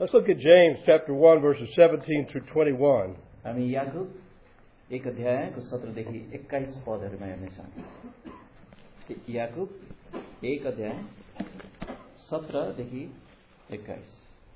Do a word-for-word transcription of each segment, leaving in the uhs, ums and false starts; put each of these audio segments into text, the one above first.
Let's look at James chapter one, verses seventeen through twenty-one. हामी याकुब एक अध्यायको सत्रदेखि एक्काइस पदहरूमा हेर्नेछौँ। याकुब एक अध्याय सत्रदेखि एक्काइस।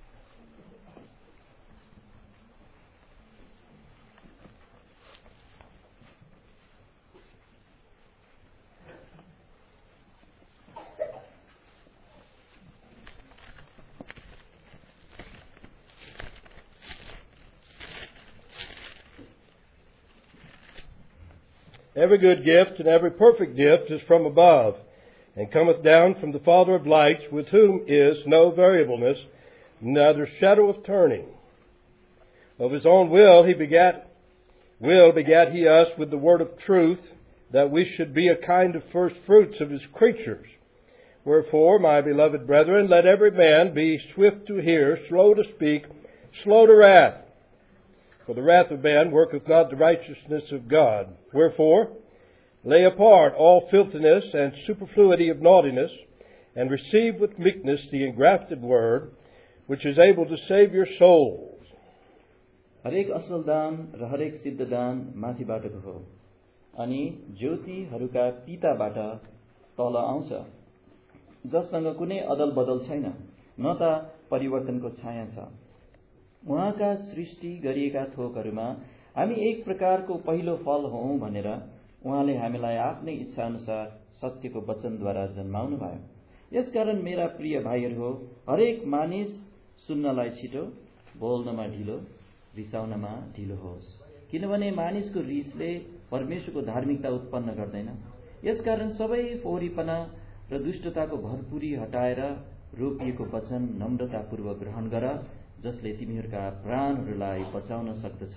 Every good gift and every perfect gift is from above, and cometh down from the Father of lights, with whom is no variableness, neither shadow of turning. Of his own will he begat, will begat he us with the word of truth, that we should be a kind of first fruits of his creatures. Wherefore, my beloved brethren, let every man be swift to hear, slow to speak, slow to wrath. For the wrath of man worketh not the righteousness of God. Wherefore, lay apart all filthiness and superfluity of naughtiness, and receive with meekness the engrafted word, which is able to save your souls. हरेक असल दान र हरेक सिद्ध दान माथिबाटको हो, अनि ज्योतिहरूका पिताबाट तल आउँछ, जससँग कुनै अदल बदल छैन, न त परिवर्तनको छाया छ। उहाँका सृष्टि गरिएका थोकहरूमा हामी एक प्रकारको पहिलो फल हौं भनेर उहाँले हामीलाई आफ्नै इच्छा अनुसार सत्यको वचनद्वारा जन्माउनु भयो। यसकारण मेरा प्रिय भाइहरू हो, हरेक मानिस सुन्नलाई छिटो, बोल्नमा ढिलो, रिसाउनमा ढिलो होस्, किनभने मानिसको रिसले परमेश्वरको धार्मिकता उत्पन्न गर्दैन। यसकारण सबै फोहोरीपना र दुष्टताको भरपुरी हटाएर रोपिएको वचन नम्रतापूर्वक ग्रहण गर, जसले तिमीहरूका प्राणहरूलाई बचाउन सक्दछ।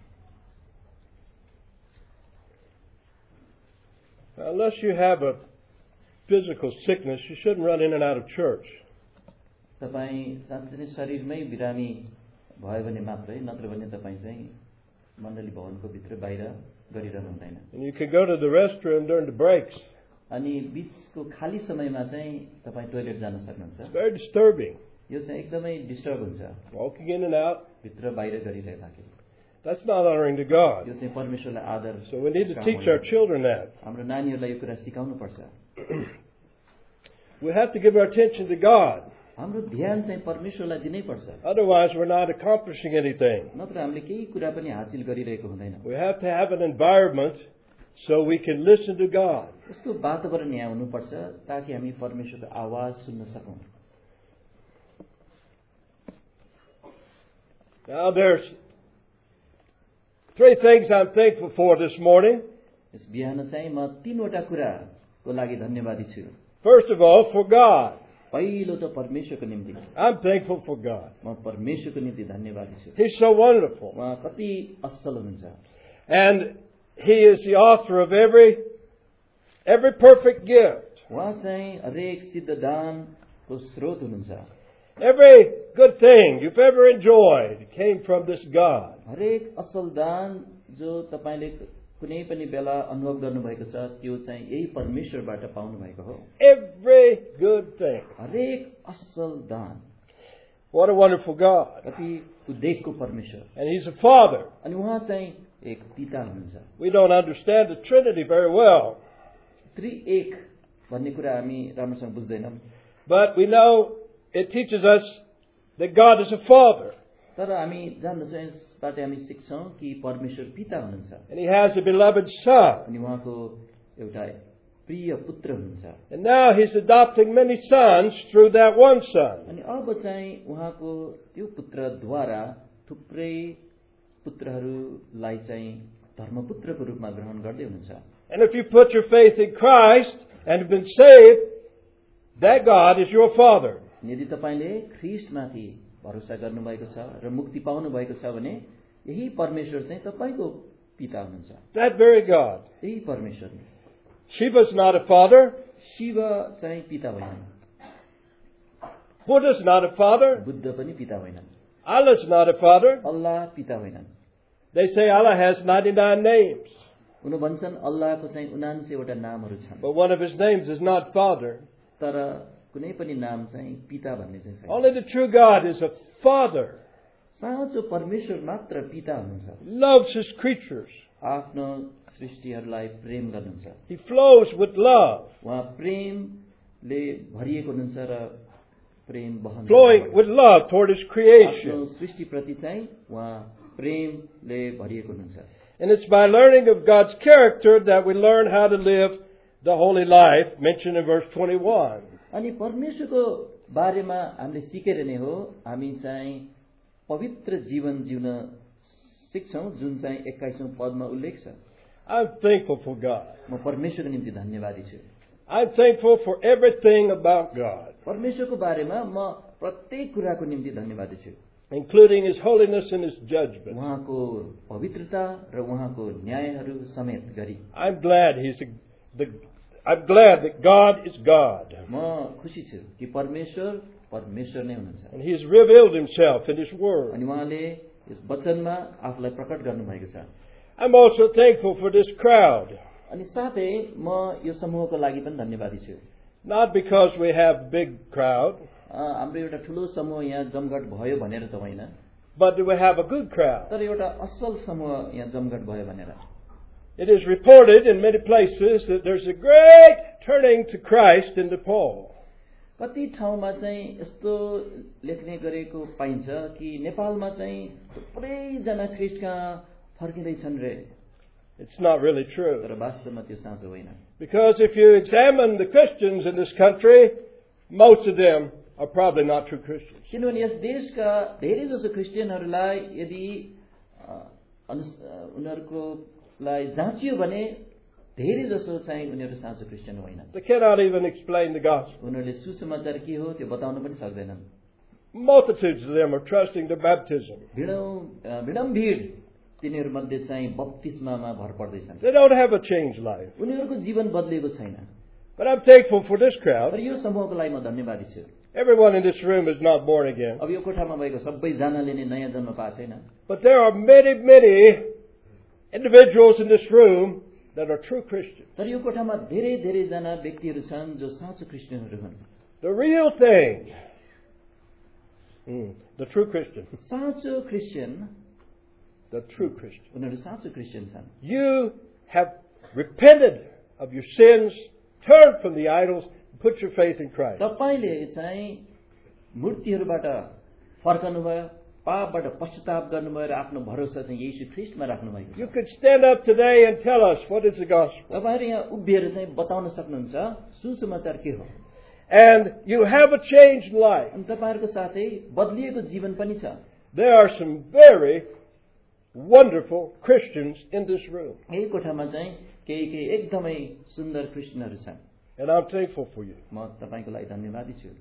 Unless you have a physical sickness, you shouldn't run in and out of church. तपाईँ साँच्चै नै शरीरमै बिरामी भयो भने मात्रै, नत्र भने तपाईँ चाहिँ मण्डली भवनको भित्र बाहिर गरिरहनु हुँदैन। And you can go to the restroom during the breaks. अनि बीचको खाली समयमा चाहिँ तपाईँ टोयलेट जान सक्नुहुन्छ। It's very disturbing. यो चाहिँ एकदमै डिस्टर्ब हुन्छ। Walking in and out. भित्र बाहिर गरिरहेको। That's not honoring to God. यो चाहिँ परमेश्वरलाई आदर। So we need to teach our children that. हाम्रो नानीहरूलाई यो कुरा सिकाउनु पर्छ। We have to give our attention to God. हाम्रो ध्यान चाहिँ परमेश्वरलाई दिनै पर्छ। Otherwise, we're not accomplishing anything. नत्र हामीले केही कुरा पनि हासिल गरिरहेको हुँदैन। We have to have an environment so we can listen to God. यस्तो वातावरण यहाँ हुनुपर्छ ताकि हामी परमेश्वरको आवाज सुन्न सकौं। Now there's three things I'm thankful for this morning. यस बिहान चाहिँ म तीनवटा कुराको लागि धन्यवादी छु। First of all, for God. पहिलो त परमेश्वरको निम्ति। I'm thankful for God. म परमेश्वरको निम्ति धन्यवादी छु। He's so wonderful. उहाँ कति असल हुनुहुन्छ। And He is the author of every every perfect gift. उहाँ चाहिँ हरेक सिद्ध दानको स्रोत हुनुहुन्छ। Every good thing you've ever enjoyed came from this God. हरेक असल दान जो तपाईले कुनै पनि बेला अनुभव गर्नुभएको छ, त्यो चाहिँ यही परमेश्वरबाट पाउनु भएको हो। Every good thing. हरेक असल दान। What a wonderful God. कति उद्देकको परमेश्वर। And He's a Father. अनि उहाँ चाहिँ एक पिता हुनुहुन्छ। We don't understand the Trinity very well. त्रिएक भन्ने कुरा हामी राम्रोसँग बुझ्दैनौँ। But we know it teaches us that God is a Father. तर हामी जान्दछौँ, यसबाट हामी सिक्छौँ कि परमेश्वर पिता हुनुहुन्छ। And He has a beloved Son. अनि उहाँको एउटा प्रिय पुत्र हुनुहुन्छ। And now He's adopting many sons through that one Son. अनि अब चाहिँ उहाँको त्यो पुत्रद्वारा थुप्रै पुत्रहरूलाई चाहिँ धर्मपुत्रको रूपमा ग्रहण गर्दै हुनुहुन्छ। And if you put your faith in Christ and have been saved, that God is your Father. यदि तपाईले ख्रीष्टमाथि भरोसा गर्नुभएको छ र मुक्ति पाउनु भएको छ भने यही परमेश्वर चाहिँ तपाईको पिता हुनुहुन्छ। That very God. यही परमेश्वर। Shiva's not a father. Shiv चाहिँ पिता होइनन्। Buddha's not a father. Buddha पनि पिता होइनन्। Allah's not a father. अल्लाह पिता होइनन्। They say Allah has ninety-nine names. उनी भन्छन् अल्लाहको चाहिँ उनान्सय वटा नामहरू छन्। But one of His names is not Father. तर कुनै पनि नाम चाहिँ पिता भन्ने चाहिँ छैन। Only the true God is a Father. साँचो परमेश्वर मात्र पिता हुनुहुन्छ। He loves His creatures. आफ्नो सृष्टिहरूलाई प्रेम गर्नुहुन्छ। He flows with love. उहाँ प्रेमले भरिएको हुनुहुन्छ र प्रेम बहन Flowing with love toward His आफ्नो creation. सृष्टिप्रति चाहिँ उहाँ प्रेमले भरिएको हुनुहुन्छ। And it's by learning of God's character that we learn how to live the holy life mentioned in verse twenty-one. अनि परमेश्वरको बारेमा हामीले सिकेर नै हो हामी चाहिँ पवित्र जीवन जिउन सिक्छौं जुन चाहिँ एक्काइसौं पदमा उल्लेख छ। I'm thankful for God. म परमेश्वरको निम्ति धन्यवादी छु। I'm thankful for everything about God, परमेश्वरको बारेमा म प्रत्येक कुराको निम्ति धन्यवादी छु, including His holiness and His judgment. उहाँको पवित्रता र उहाँको न्यायहरू समेत गरी। I'm glad He's a, the. I'm glad that God is God, म खुसी छु कि परमेश्वर परमेश्वर नै हुनुहुन्छ and He has revealed Himself in His Word. अनि उहाँले यस वचनमा आफूलाई प्रकट गर्नुभएको छ। I'm also thankful for this crowd, अनि साथै म यो समूहको लागि पनि धन्यवादी छु। not because we have a big crowd, हाम्रो एउटा ठुलो समूह यहाँ जमघट भयो भनेर त होइन, but we have a good crowd. तर एउटा असल समूह यहाँ जमघट भयो भनेर। It is reported in many places that there's a great turning to Christ in Nepal. कति ठाउँमा चाहिँ यस्तो लेख्ने गरेको पाइन्छ कि नेपालमा चाहिँ थुप्रैजना ख्रिस्टका फर्किँदैछन् रे। It's not really true. तर वास्तवमा त्यो साँचो होइन। Because if you examine the Christians in this country, most of them are probably not true Christians. किनभने यस देशका धेरै जसो क्रिस्चियनहरूलाई यदि उनीहरूको लाई जाँचियो भने धेरै जसो चाहिँ उनीहरू साँचो क्रिस्चियन होइनन्। They cannot even explain the gospel. उनीहरूले सुसमाचार के हो त्यो बताउन पनि सक्दैनन्। Multitudes of them are trusting the baptism. भिडौं भिडम भिड तिनीहरू मध्ये चाहिँ बप्तिस्मामा भर पर्दैछन्। They don't have a changed life. उनीहरूको जीवन बदलेको छैन। But I'm thankful for this crowd. तर यो समूहको लागि म धन्यवादी छु। Everyone in this room is not born again. अब यो कोठामा भएको सबैजनाले नै नयाँ जन्म पाएको छैन। But there are many, many individuals in this room that are true Christians. तर यो कोठामा धेरै धेरै जना व्यक्तिहरू छन् जो साँचो क्रिस्चियनहरू हुन्। The real thing. Mm, the true Christian. साँचो क्रिस्चियन, The true Christian. उनीहरू साँचो क्रिस्चियन छन्। You have repented of your sins, turned from the idols, and put your faith in Christ. तपाईले चाहिँ मूर्तिहरूबाट फर्कनु भयो, पापबाट पश्चाताप गर्नुभयो र आफ्नो भरोसा चाहिँ येशू ख्रीष्टमा राख्नु भएको छ। You could stand up today and tell us what is the gospel. तपाईहरु यहाँ उभिएर चाहिँ बताउन सक्नुहुन्छ सुसमाचार के हो। And you have a changed life. अनि तपाईहरुको साथै बदलिएको जीवन पनि छ। There are some very wonderful Christians in this room. यही कोठामा चाहिँ केही केही एकदमै सुन्दर क्रिस्चियनहरु छन्। And I'm thankful for you. म तपाईको लागि धन्यवादी छु।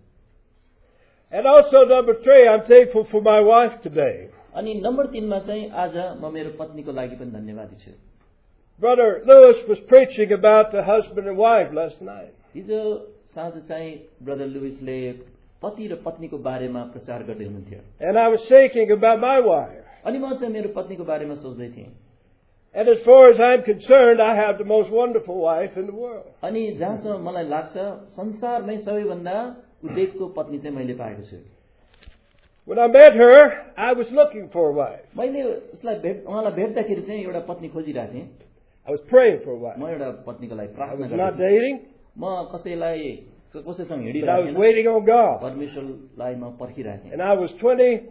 And also number three, I'm thankful for my wife today. अनि नम्बर तीन मा चाहिँ आज म मेरो पत्नीको लागि पनि धन्यवादी छु। Brother Lewis was preaching about the husband and wife last night. हिजो साँझ चाहिँ ब्रदर लुइसले पति र पत्नीको बारेमा प्रचार गर्दै हुनुहुन्थ्यो। And I was thinking about my wife. अनि म चाहिँ मेरो पत्नीको बारेमा सोच्दै थिएँ। And as far as I'm concerned, I have the most wonderful wife in the world. अनि जहाँसम्म मलाई लाग्छ संसारमै सबैभन्दा उदेकको पत्नी चाहिँ मैले पाएको छु। When I met her, I was looking for a wife. मैले उसलाई भेट उहाँलाई भेट्दाखेरि चाहिँ एउटा पत्नी खोजिरहेको थिएँ। I was praying for a wife. म एउटा पत्नीको लागि I प्रार्थना was not गर्दै थिएँ। dating, म कसैलाई कसैसँग but I हिँडिरहेको was थिएन। waiting on God. परमेश्वरलाई म पर्खिरहेको थिएँ। And I was twenty,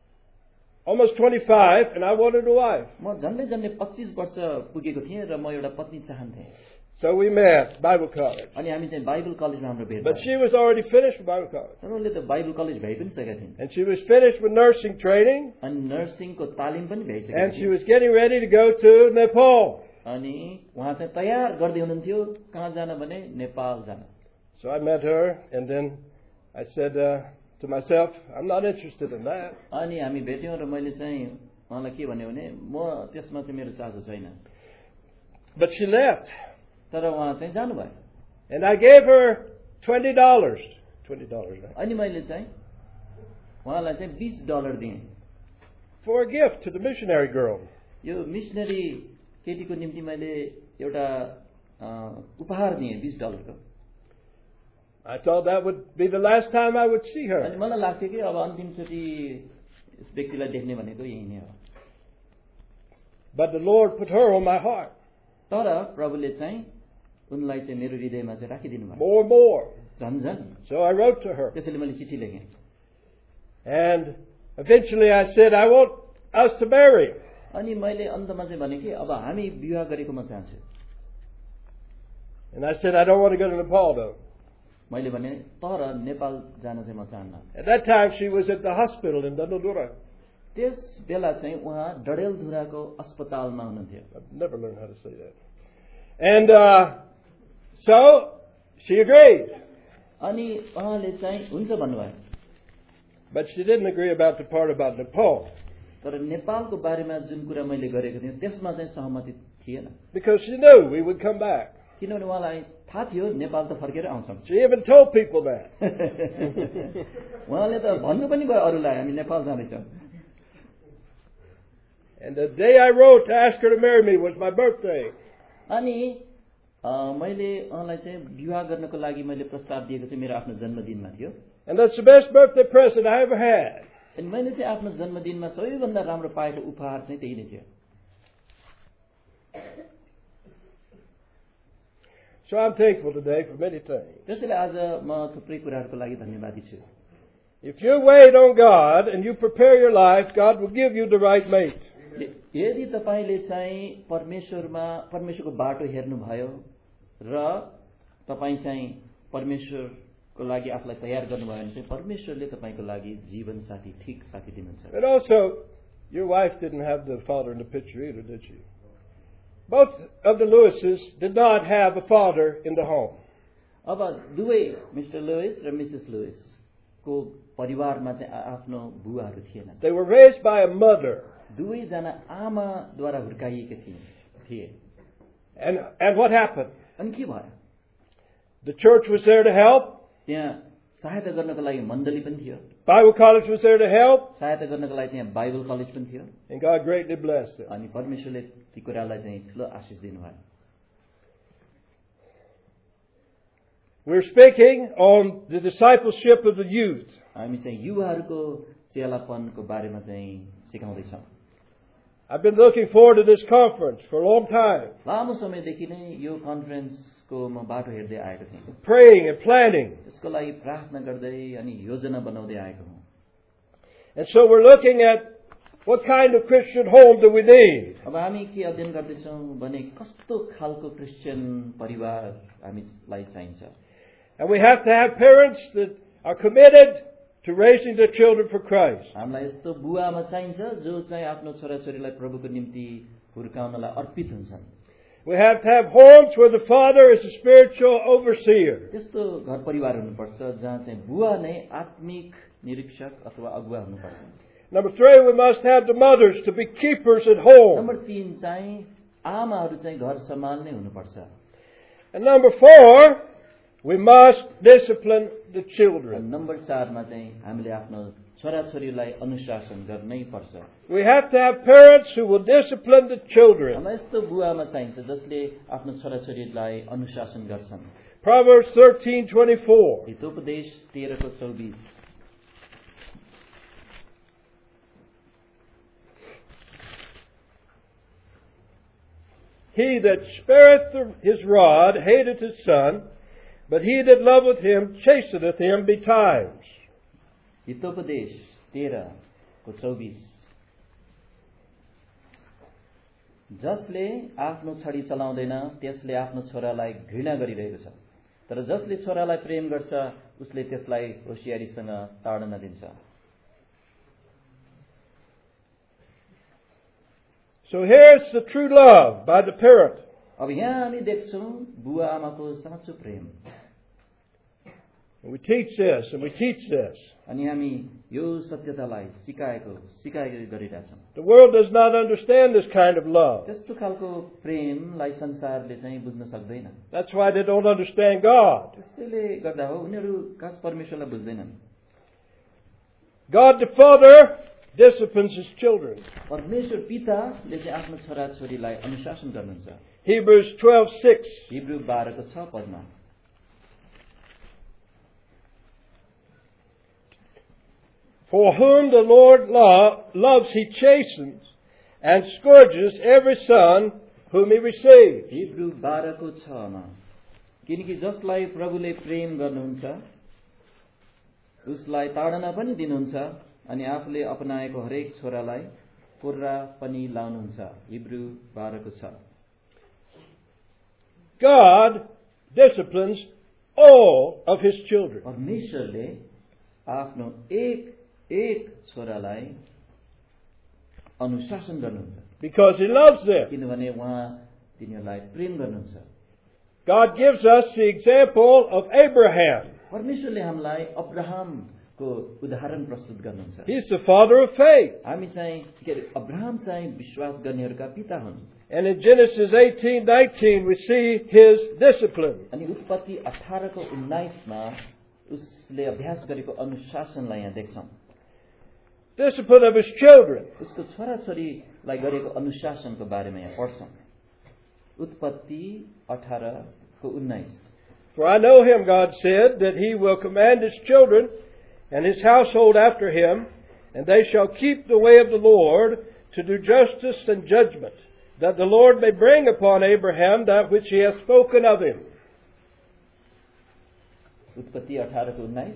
almost twenty-five, and I wanted a wife. म झन्डै झन्डै पच्चीस वर्ष पुगेको थिएँ र म एउटा पत्नी चाहन्थेँ। So we met, Bible college. अनि हामी चाहिँ बाइबल कलेजमा हाम्रो भेट But भयो। she was already finished with Bible college. तर उनले त बाइबल कलेज भइ पनि सकेका थिइन्। And she was finished with nursing training. अनि नर्सिङको तालिम पनि भइसकेको And she थियो। was getting ready to go to Nepal. अनि उहाँ चाहिँ तयार गर्दै हुनुहुन्थ्यो कहाँ जान भने नेपाल जान। So I met her, and then I said uh, to myself, I'm not interested in that. अनि हामी भेट्यौँ र मैले चाहिँ उहाँलाई के भन्यो भने म त्यसमा चाहिँ मेरो चासो छैन। But she left. तर उहाँ चाहिँ जानुभयो। And I gave her twenty dollars. twenty dollars, right? अनि मैले चाहिँ उहाँलाई चाहिँ बीस डलर दिएँ For a gift to the missionary girl. यो मिसनरी केटीको निम्ति मैले एउटा उपहार दिएँ बीस डलरको। I thought that would be the last time I would see her. अनि मलाई लाग्थ्यो कि अब अन्तिमचोटि यस व्यक्तिलाई देख्ने भनेको यही नै हो. But the Lord put her on my heart. तर प्रभुले चाहिँ उनलाई चाहिँ मेरो हृदयमा चाहिँ राखिदिनु भयो. More and more. झन् झन्. So I wrote to her. त्यसैले मैले चिठी लेखेँ. And eventually I said, I want us to marry. अनि मैले अन्तमा चाहिँ भने कि अब हामी विवाह गरेको म चाहन्छु. And I said, I don't want to go to Nepal though. मैले भने तर नेपाल जान चाहिँ म चाहन्न. At that time she was at the hospital in Dandadura. त्यस बेला चाहिँ उहाँ डडेलधुराको अस्पतालमा हुनुहुन्थ्यो. I've never learned how to say that. And uh, so she agreed. अनि उहाँले चाहिँ हुन्छ भन्नुभयो. But she didn't agree about the part about Nepal. तर नेपालको बारेमा जुन कुरा मैले गरेको थिएँ त्यसमा चाहिँ सहमति थिएन. Because she knew we would come back. किनभने उहाँलाई थाहा थियो नेपाल त फर्केर आउँछौँ. She even told people that. उहाँले त भन्नु पनि भयो अरूलाई हामी नेपाल जाँदैछौँ. And the day I wrote to ask her to marry me was my birthday. अनि मैले उहाँलाई चाहिँ विवाह गर्नको लागि मैले प्रस्ताव दिएको चाहिँ मेरो आफ्नो जन्मदिनमा थियो. And that's the best birthday present I ever had. अनि मैले चाहिँ आफ्नो जन्मदिनमा सबैभन्दा राम्रो पाएको उपहार चाहिँ त्यही नै थियो. So I'm thankful today for many things. त्यसैले आज म थुप्रै कुराहरूको लागि धन्यवादी छु. If you wait on God and you prepare your life, God will give you the right mate. यदि तपाईले चाहिँ परमेश्वरमा परमेश्वरको बाटो हेर्नुभयो र तपाई चाहिँ परमेश्वरको लागि आफूलाई तयार गर्नुभयो भने चाहिँ परमेश्वरले तपाईको लागि जीवन साथी ठीक साथी दिनुहुन्छ. And also, your wife didn't have the father in the picture either, did she? Both of the Lewises did not have a father in the home. अब दुवै मिस्टर लुइस र मिसेस लुइस को परिवारमा चाहिँ आफ्नो बुवाहरू थिएनन्. They were raised by a mother. दुवैजना आमाद्वारा हुर्काइएका थिए. And and what happened? अनि के भयो? The church was there to help. त्यहाँ सहायता गर्नको लागि मण्डली पनि थियो. Bible college was there to help. सहायता गर्नको लागि त्यहाँ बाइबल कलेज पनि थियो. And God greatly blessed them. अनि परमेश्वरले ती कुरालाई चाहिँ ठुलो आशीष दिनुभयो. We're speaking on the discipleship of the youth. हामी चाहिँ युवाहरूको चेलापनको बारेमा चाहिँ सिकाउँदै छौं. I've been looking forward to this conference for a long time. लामो समयदेखि नै यो कन्फरेन्सको म बाटो हेर्दै आएको थिएँ. Praying and planning. त्यसको लागि प्रार्थना गर्दै अनि योजना बनाउँदै आएको हुँ. And so we're looking at what kind of Christian home do we need? अब हामी के अध्ययन गर्दै छौं भने कस्तो खालको क्रिस्चियन परिवार हामीलाई चाहिन्छ. And we have to have parents that are committed to raising their children for Christ. हामीलाई यस्तो बुवामा चाहिन्छ जो चाहिँ आफ्नो छोराछोरीलाई प्रभुको निम्ति हुर्काउनलाई अर्पित हुन्छन्. We have to have homes where the father is a spiritual overseer. त्यस्तो घर परिवार हुनुपर्छ जहाँ चाहिँ बुवा नै आत्मिक निरीक्षक अथवा अगुवा हुनुपर्छ. Number three, we must have the mothers to be keepers at home. Number तीन चाहिँ आमाहरू चाहिँ घर सम्हाल्ने हुनुपर्छ. And number four, we must discipline the children. Number चारमा चाहिँ हामीले आफ्नो छोराछोरीलाई अनुशासन गर्नै पर्छ. We have to have parents who will discipline the children. हामीलाई यस्तो बुवामा चाहिन्छ जसले आफ्नो छोराछोरीलाई अनुशासन गर्छन्. Proverbs thirteen twenty-four. हितोपदेश तेह्र को चौबीस. He that spareth his rod hateth his son, but he that loveth him chasteneth him betimes. Hitopadesha तेह्र को चौबीस. जसले आफ्नो छडी चलाउँदैन त्यसले आफ्नो छोरालाई घृणा गरिरहेको छ, तर जसले छोरालाई प्रेम गर्छ उसले त्यसलाई होशियारीसँग ताडना दिन्छ. So here's the true love by the parent. अब यहाँ हामी देख्छौं बुवा आमाको साँचो प्रेम. And we teach this and we teach this. अनि हामी यो सत्यतालाई सिकाएको सिकाएको गरिरहेछौं. The world does not understand this kind of love. त्यस्तो खालको प्रेमलाई संसारले चाहिँ बुझ्न सक्दैन. That's why they don't understand God. त्यसैले गर्दा हो उनीहरू खास परमेश्वरलाई बुझ्दैनन्. God the Father disciplines his children. परमेश्वर पिताले चाहिँ आफ्नो छोराछोरीलाई अनुशासन गर्नुहुन्छ. Hebrews twelve six. हिब्रू बाह्र को छ पदमा. For whom the Lord lo- loves, he chastens and scourges every son whom he receives. Hebrew बाह्रको छमा किनकि जसलाई प्रभुले प्रेम गर्नुहुन्छ उसलाई ताडना पनि दिनुहुन्छ अनि आफूले अपनाएको हरेक छोरालाई कोर्रा पनि लाउनुहुन्छ। हिब्रू बाह्रको छ। God disciplines all of his children. परमेश्वरले आफ्नो एक एक छोरालाई अनुशासन गर्नुहुन्छ Because he loves them. किनभने उहाँ तिनीहरूलाई प्रेम गर्नुहुन्छ। God gives us the example of Abraham. परमेश्वरले हामीलाई अब्राहमको उदाहरण प्रस्तुत गर्नुहुन्छ। He's the father of faith. हामी चाहिँ के अरे अब्राहम चाहिँ विश्वास गर्नेहरूका पिता हुन्। And in Genesis eighteen nineteen we see his discipline. अनि उत्पत्ति अठार को उन्नाइस मा उसले अभ्यास गरेको अनुशासनलाई यहाँ देख्छौं। Discipline of his children. उसको छोराछोरीलाई गरेको अनुशासनको बारेमा यहाँ पढ्छौं। उत्पत्ति अठार को उन्नाइस। For I know him, God said, that he will command his children and his household after him, and they shall keep the way of the Lord to do justice and judgment, that the Lord may bring upon Abraham that which he hath spoken of him. उत्पत्ति अठार को उन्नाइस।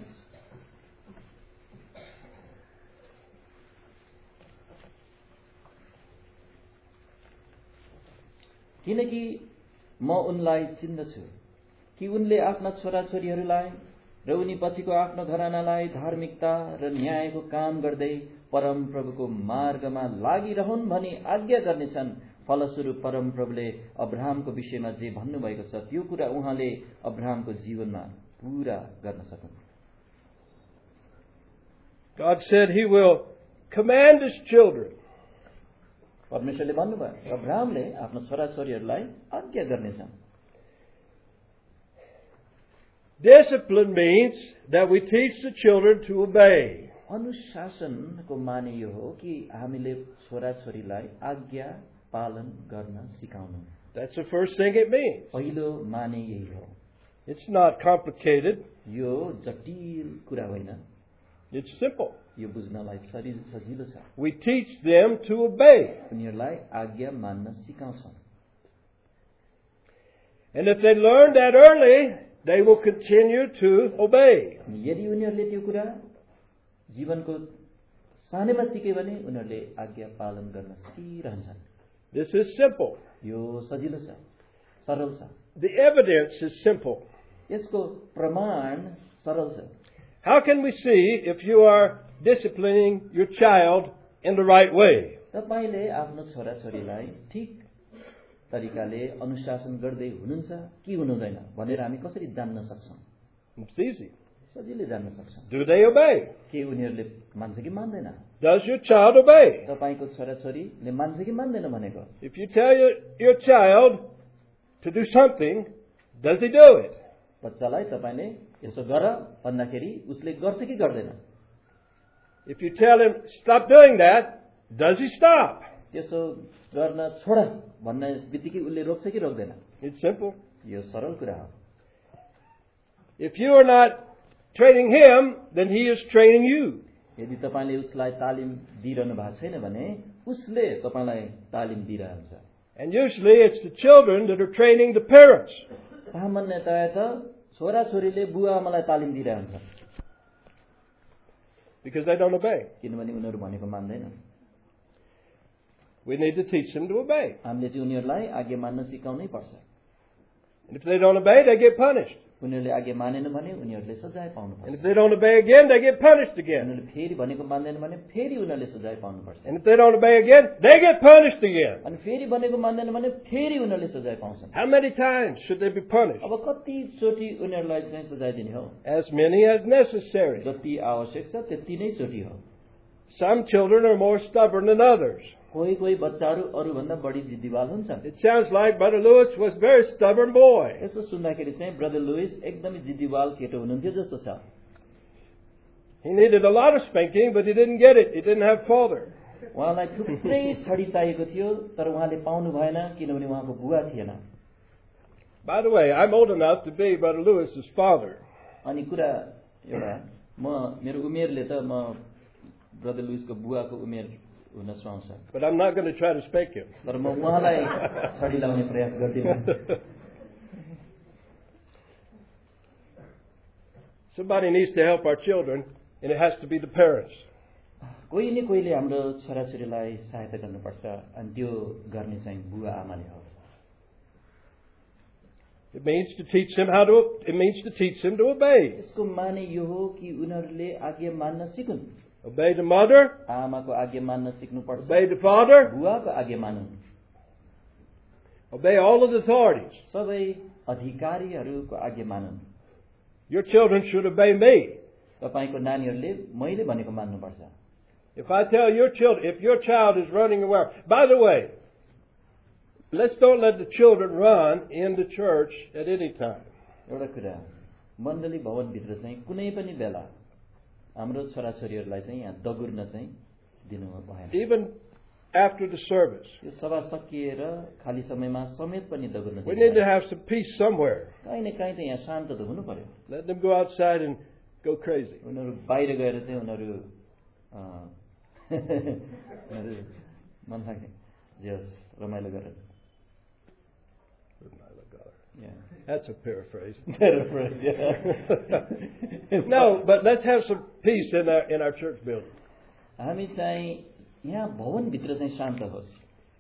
किनकि म उनलाई चिन्दछु कि उनले आफ्ना छोराछोरीहरूलाई र उनी पछिको आफ्नो घरानालाई धार्मिकता र न्यायको काम गर्दै परम प्रभुको मार्गमा लागिरहन् भनी आज्ञा गर्नेछन्। फलस्वरूप परम प्रभुले अब्राहमको विषयमा जे भन्नुभएको छ त्यो कुरा उहाँले अब्राहमको जीवनमा पूरा गर्न सकुन्। God said he will command his children. परमेश्वरले भन्नुभयो अब्राहमले आफ्नो छोराछोरीहरूलाई आज्ञा गर्नेछन्। Discipline means that we teach the children to obey. अनुशासनको माने यो हो कि हामीले छोराछोरीलाई आज्ञा पालन गर्न सिकाउनु। That's the first thing it means. पहिलो माने यही हो। It's not complicated. यो जटिल कुरा होइन। It's simple. यो बुझ्नलाई सजिलो छ। We teach them to obey. उनीहरूलाई आज्ञा मान्न सिकाउँछौं। And if they learn that early, they will continue to obey. यदि उनीहरूले त्यो कुरा जीवनको सानैमा सिके भने उनीहरूले आज्ञा पालन गर्न सिकिरहन्छन्। This is simple. यो सजिलो छ, सरल छ। The evidence is simple. यसको प्रमाण सरल छ। How can we see if you are disciplining your child in the right way? तपाईले आफ्नो छोराछोरीलाई ठीक तरिकाले अनुशासन गर्दै हुनुहुन्छ कि हुनुहुँदैन भनेर हामी कसरी जान्न सक्छौं? It's easy. सजिलै जान्न सक्छौं। Do they obey? के उनीहरूले मान्छ कि मान्दैन? Does your child obey? तपाईको छोराछोरीले मान्छ कि मान्दैन भनेको? If you tell your, your child to do something, does he do it? बच्चालाई तपाईले यसो गर भन्दाखेरि उसले गर्छ कि गर्दैन? If you tell him stop doing that, does he stop? त्यसो गर्न छोड भन्ने बित्तिकै उसले रोक्छ कि रोक्दैन? It's simple. यो सरल कुरा हो। If you are not training him, then he is training you. यदि तपाईले उसलाई तालिम दिइरहनु भएको छैन भने उसले तपाईलाई तालिम दिइरहन्छ। And usually it's the children that are training the parents. सामान्यतया त छोराछोरीले बुवा आमालाई तालिम दिइरहन्छ। Because they don't obey. किनभने उनीहरू भनेको मान्दैनन्। We need to teach them to obey. हामीले चाहिँ उनीहरूलाई आज्ञा मान्न सिकाउनै पर्छ। And if they don't obey, they get punished. उनीहरूले आज्ञा मानेन भने उनीहरूले सजाय And पाउनुपर्छ। if they don't obey again, they get punished again. उनीहरूले फेरि भनेको मान्दैन भने फेरि उनीहरूले सजाय पाउनुपर्छ। And if they don't obey again, they get punished again. अनि फेरि भनेको मान्दैन भने फेरि उनीहरूले सजाय पाउँछन्। How many times should they be punished? अब कति चोटी उनीहरूलाई चाहिँ सजाय दिने हो? As many as necessary. जति आवश्यक छ त्यति नै चोटी हो। Some children are more stubborn than others. कोही कोही बच्चाहरू अरू भन्दा बढी जिद्दीवाल हुन्छन्। It sounds like Brother Lewis was a very stubborn boy. यसो सुन्दाखेरि चाहिँ ब्रदर लुइस एकदमै जिद्दीवाल केटो हुनुहुन्थ्यो जस्तो छ। He needed a lot of spanking, but he didn't get it. He didn't have father. उहाँलाई थुप्रै छडी चाहिएको थियो तर उहाँले पाउनु भएन किनभने उहाँको बुवा थिएन। By the way, I'm old enough to be Brother Lewis's father. अनि कुरा एउटा म मेरो उमेरले त म ब्रदर लुइसको बुवाको उमेर हुन सुहाउँछ। But I'm not going to try to spank him. तर म उहाँलाई छडी लाउने प्रयास गर्दिनँ। Somebody needs to help our children, and it has to be the parents. कोही न कोहीले हाम्रो छोराछोरीलाई सहायता गर्नुपर्छ अनि त्यो गर्ने चाहिँ बुवा आमाले हो। It means to teach them how to. It means to teach them to obey. यसको माने यो हो कि उनीहरूले आज्ञा मान्न सिकुन्। Obey the mother. आमाको आज्ञा मान्न सिक्नुपर्छ। Obey the father. बुवाको आज्ञा मानुन्। Obey all of the authorities. सबै अधिकारीहरूको आज्ञा मानुन्। Your children should obey me. तपाईको नानीहरूले मैले भनेको मान्नुपर्छ। If I tell your children, if your child is running around, by the way, let's don't let the children run in the church at any time. एउटा कुरा मण्डली भवनभित्र चाहिँ कुनै पनि बेला हाम्रो छोराछोरीहरूलाई चाहिँ यहाँ दगुर्न चाहिँ दिनु भएन। Even after the service. यो सभा सकिएर खाली समयमा समेत पनि दगुर्न दिनु। We need to have some peace somewhere. कहीँ न कहीँ त यहाँ शान्त त हुनु पर्यो। Let them go outside and go crazy. उनीहरू बाहिर गएर चाहिँ उनीहरू उनीहरू मन लाग्ने जस रमाइलो गरेर। Yeah. That's a paraphrase. Paraphrase, yeah. No, but let's have some peace in our in our church building. हामी चाहिँ यहाँ भवनभित्र चाहिँ शान्त होस्।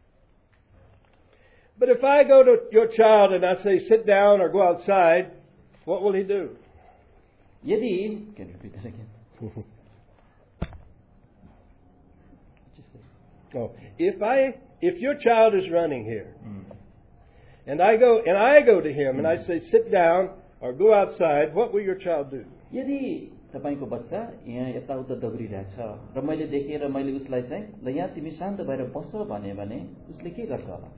But if I go to your child and I say sit down or go outside, what will he do? यदि can you repeat that again? Oh, if I if your child is running here, mm. and I go and I go to him mm. and I say sit down or go outside, what will your child do? यदि तपाईको बच्चा यहाँ यताउता दगुरिरहेछ र मैले देखेँ र मैले उसलाई चाहिँ ल यहाँ तिमी शान्त भएर बस भने भने उसले के गर्छ होला?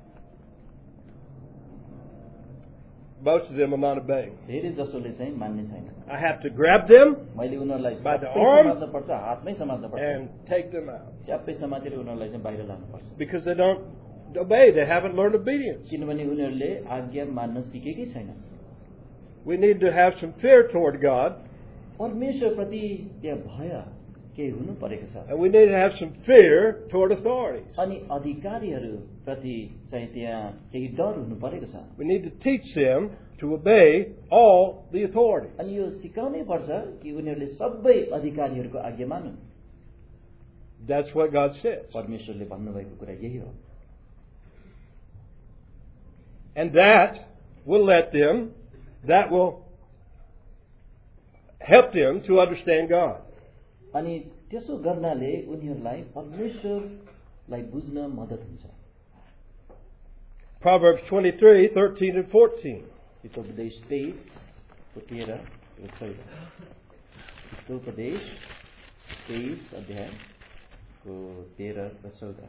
Most of them are not obeying. धेरै जसोले चाहिँ मान्ने छैन। I have to grab them मैले उनीहरूलाई by the arm समात्न पर्छ, हातमै समात्न पर्छ and take them out. च्याप्पै समातेर उनीहरूलाई चाहिँ बाहिर लानु पर्छ। Because they don't obey, they haven't learned obedience. किनभने उनीहरूले आज्ञा मान्न सिकेकै छैन। We need to have some fear toward God. परमेश्वरप्रति त्यहाँ भय केही हुनु परेको छ। And we need to have some fear toward authorities. अनि अधिकारीहरूप्रति चाहिँ त्यहाँ केही डर हुनु परेको छ। We need to teach them to obey all the authorities. अनि यो सिकाउनै पर्छ कि उनीहरूले सबै अधिकारीहरूको आज्ञा मानुन्। That's what God says. परमेश्वरले भन्नुभएको कुरा यही हो। And that will let them, that will help them to understand God. अनि त्यसो गर्नाले उनीहरूलाई परमेश्वरलाई बुझ्न मद्दत हुन्छ। Proverbs twenty-three, thirteen and fourteen. Hitopadesha तेईस को तेरह र चौदह। हितोपदेश तेईस अध्याय को तेरह र चौदह।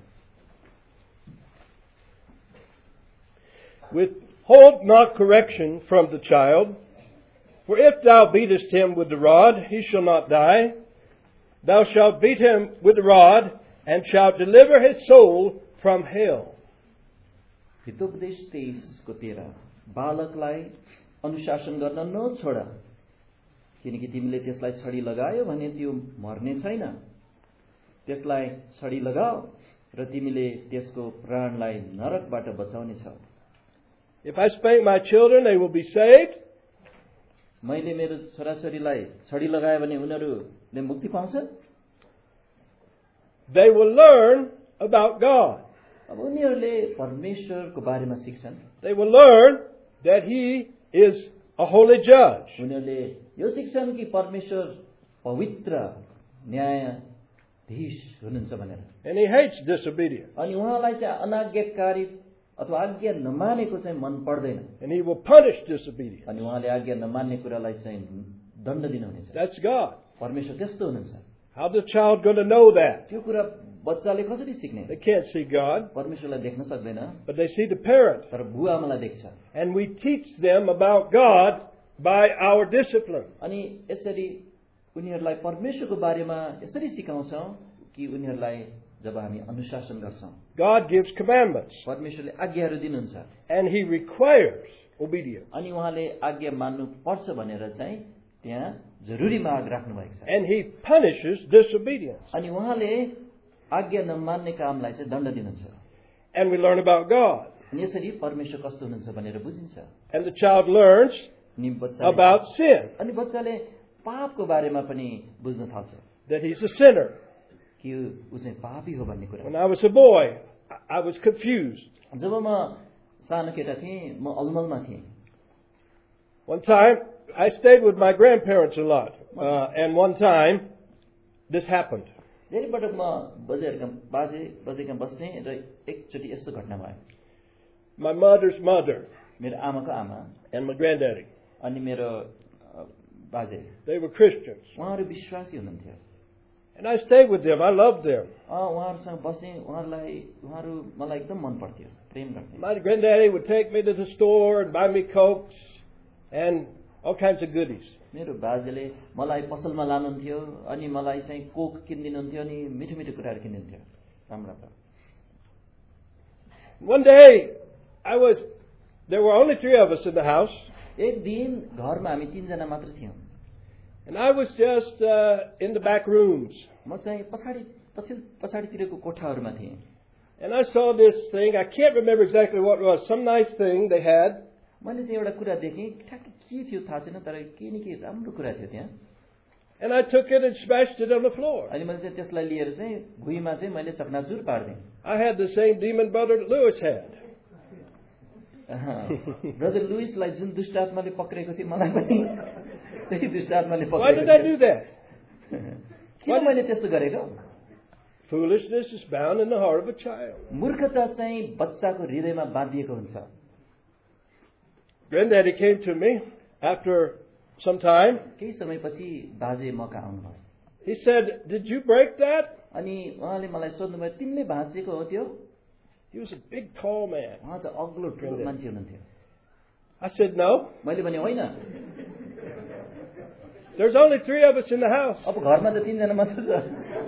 Withhold not correction from the child, for if thou beatest him with the rod, he shall not die. Thou shalt beat him with the rod, and shalt deliver his soul from hell. Hitopadesha तेईस को तेरह। बालकलाई अनुशासन गर्न नछोड, किनकि तिमीले त्यसलाई छडी लगायो भने त्यो मर्ने छैन। त्यसलाई छडी लगाओ र तिमीले त्यसको प्राणलाई नरकबाट बचाउने छौ। If I spank my children, they will be saved. मैले मेरो छोराछोरीलाई छडी लगाए भने उनीहरूले मुक्ति पाउँछ। They will learn about God. अब उनीहरूले परमेश्वरको बारेमा सिक्छन्। They will learn that He is a holy judge. उनीहरूले यो सिक्छन् कि परमेश्वर पवित्र न्यायाधीश हुनुहुन्छ भनेर। And He hates disobedience. अनि उहाँलाई चाहिँ अनाज्ञाकारी अथवा आज्ञा नमानेको चाहिँ मन पर्दैन। And He will punish disobedience. अनि उहाँले आज्ञा नमान्ने कुरालाई चाहिँ दण्ड दिनुहुनेछ। That's God. परमेश्वर त्यस्तो हुनुहुन्छ। How's the child going to know that? त्यो कुरा बच्चाले कसरी सिक्ने? They can't see God, परमेश्वरलाई देख्न सक्दैन, but they see the parent. तर बुवा आमालाई देख्छ। And we teach them about God by our discipline. अनि यसरी उनीहरूलाई परमेश्वरको बारेमा यसरी सिकाउँछौं कि उनीहरूलाई जब हामी अनुशासन गर्छौं। God gives commandments. परमेश्वरले आज्ञाहरू दिनुहुन्छ। And He requires obedience. अनि उहाँले आज्ञा मान्नु पर्छ भनेर चाहिँ त्यहाँ जरुरी माग राख्नु भएको छ And He punishes disobedience. अनि उहाँले आज्ञा नमान्ने कामलाई चाहिँ दण्ड दिनुहुन्छ And we learn about God. अनि यसरी परमेश्वर कस्तो हुनुहुन्छ भनेर बुझिन्छ And the child learns अनि बच्चाले about sin, अनि बच्चाले पापको बारेमा पनि बुझ्न थाल्छ that he's a sinner. कि ऊ चाहिँ पापी हो भन्ने कुरा When I was a boy, I was confused. जब म सानो केटा थिएँ म अलमलमा थिएँ One time, I stayed with my grandparents a lot. Uh, and one time, this happened. धेरै पटक म बजेहरूका बाजे बजेका बस्ने र एकचोटि यस्तो घटना भयो My mother's mother मेरो आमाको आमा and my granddaddy, अनि मेरो अ, बाजे they were Christians. उहाँहरू विश्वासी हुनुहुन्थ्यो And I stayed with them. I loved them. अ, उहाँहरूसँग बसेँ उहाँहरूलाई उहाँहरू मलाई एकदम मन पर्थ्यो प्रेम गर्थ्यो My granddaddy would take me to the store and buy me Cokes and all kinds of goodies. मेरो बाजेले मलाई पसलमा लानुहुन्थ्यो अनि मलाई चाहिँ कोक किनिदिनुहुन्थ्यो अनि मिठो मिठो कुराहरू किनिदिनुहुन्थ्यो राम्रो राम्रो One day, I was, there were only three of us in the house. एक दिन घरमा हामी तीनजना मात्र थियौँ And I was just uh, in the back rooms. म चाहिँ पछाडि पछिल्लो पछाडितिरको कोठाहरूमा थिएँ And I saw this thing. I can't remember exactly what it was. Some nice thing they had. मैले चाहिँ एउटा कुरा देखेँ ठ्याक्कै के थियो थाहा छैन तर के न के राम्रो कुरा थियो त्यहाँ And I took it and smashed it on the floor. अनि मैले चाहिँ त्यसलाई लिएर चाहिँ भुइँमा चाहिँ मैले चकनाचुर पारिदिएँ I had the same demon brother Lewis had. Brother लुइसलाई जुन दुष्ट आत्माले पक्रेको थियो मलाई पनि त्यही दुष्ट आत्माले Why did पक्रेको I do थियो that? किन मैले त्यस्तो गरेको Foolishness is bound in the heart of a child. मूर्खता चाहिँ बच्चाको हृदयमा बाँधिएको हुन्छ Granddaddy came to me after some time. केही समयपछि बाजे मका आउनुभयो He said, "Did you break that?" अनि उहाँले मलाई सोध्नुभयो तिमीले भाँचेको हो त्यो He was a big, tall man. उहाँ त अग्लो ठुलो मान्छे हुनुहुन्थ्यो I said, "No. मैले भने होइन There's only three of us in the house. अब घरमा त तीनजना मात्र छ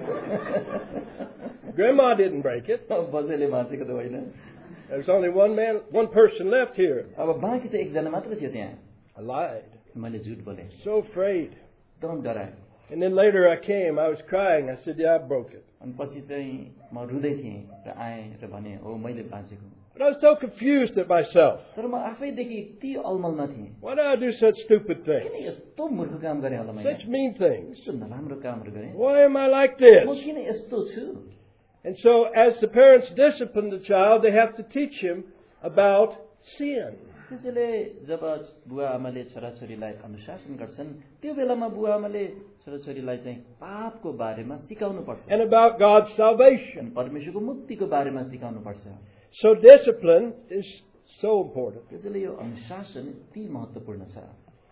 Grandma didn't break it. बजेले भाँचेको त होइन There's only one man, one person left here." अब बाँकी त एकजना मात्र थियो त्यहाँ I lied. मैले झुट बोलेँ So afraid. एकदम डराएँ And then later I came. I was crying. I said, "Yeah, I broke it." अनि पछि चाहिँ म रुँदै थिएँ र आएँ र भने हो मैले बाँचेको But I was so confused at myself. तर म आफैदेखि यति अलमलमा थिएँ Why did I do such stupid किन things? यस्तो मूर्ख काम गरेँ होला मैले Such mean things? यस्तो नराम्रो कामहरू गरेँ Why am I like म this? किन यस्तो छु And so as the parents discipline the child, they have to teach him about sin. त्यसैले जब बुवा आमाले छोराछोरीलाई अनुशासन गर्छन् त्यो बेलामा बुवा आमाले छोराछोरीलाई चाहिँ पापको बारेमा सिकाउनु पर्छ And about God's salvation. अनि परमेश्वरको मुक्तिको बारेमा सिकाउनु पर्छ So discipline is so important. त्यसैले यो अनुशासन यति महत्त्वपूर्ण छ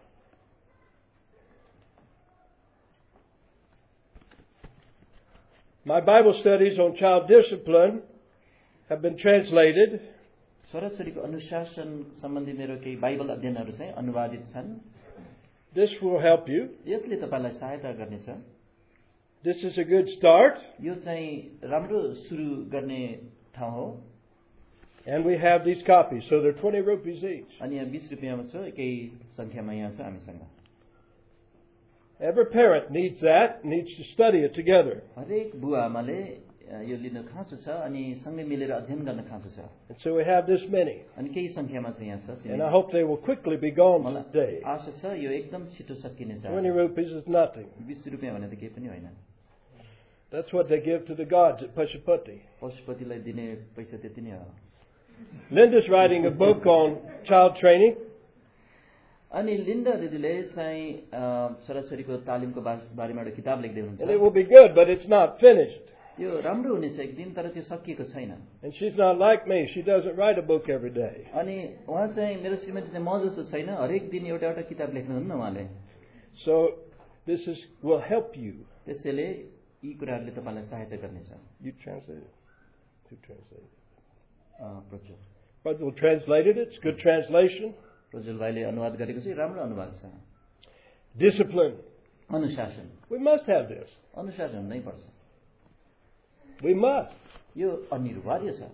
My Bible studies on child discipline have been translated. छोराछोरीको अनुशासन सम्बन्धी मेरो केही बाइबल अध्ययनहरू चाहिँ अनुवादित छन् This will help you. यसले तपाईँलाई सहायता गर्नेछ This is a good start. यो चाहिँ राम्रो सुरु गर्ने ठाउँ हो And we have these copies, so they're twenty rupees each. अनि यहाँ बीस रुपियाँमा छ केही सङ्ख्यामा यहाँ छ हामीसँग Every parent needs that, needs to study it together. हरेक बुवा आमाले यो लिन खाँचो छ अनि सँगै मिलेर अध्ययन गर्न खाँचो छ And so we have this many. अनि केही सङ्ख्यामा चाहिँ यहाँ छ And I hope they will quickly be gone मलाई today. आशा छ यो एकदम छिटो सकिनेछ twenty rupees is nothing. बीस रुपियाँ भने त केही पनि होइन That's what they give to the gods at Pashupati. पशुपतिलाई दिने पैसा त्यति नै हो Linda's writing a book on child training. अनि लिन्डा दिदीले चाहिँ अ, छोराछोरीको तालिमको बास- बारेमा एउटा किताब लेख्दै And it हुनुहुन्छ will be good, but it's not finished. यो राम्रो हुनेछ एक दिन तर त्यो सकिएको छैन And she's not like me. She doesn't write a book every day. अनि उहाँ चाहिँ मेरो श्रीमती चाहिँ म जस्तो छैन हरेक दिन एउटा एउटा किताब लेख्नुहुन्न उहाँले So this is will help you. त्यसैले यी कुराहरूले तपाईँलाई सहायता गर्नेछ You translate it. Who translated it? A, Prajwal But will translate it. It's good translation. Prajwal भाइले अनुवाद गरेको चाहिँ राम्रो अनुवाद छ Discipline. अनुशासन We must have this. अनुशासन नै पर्छ We must. यो अनिवार्य छ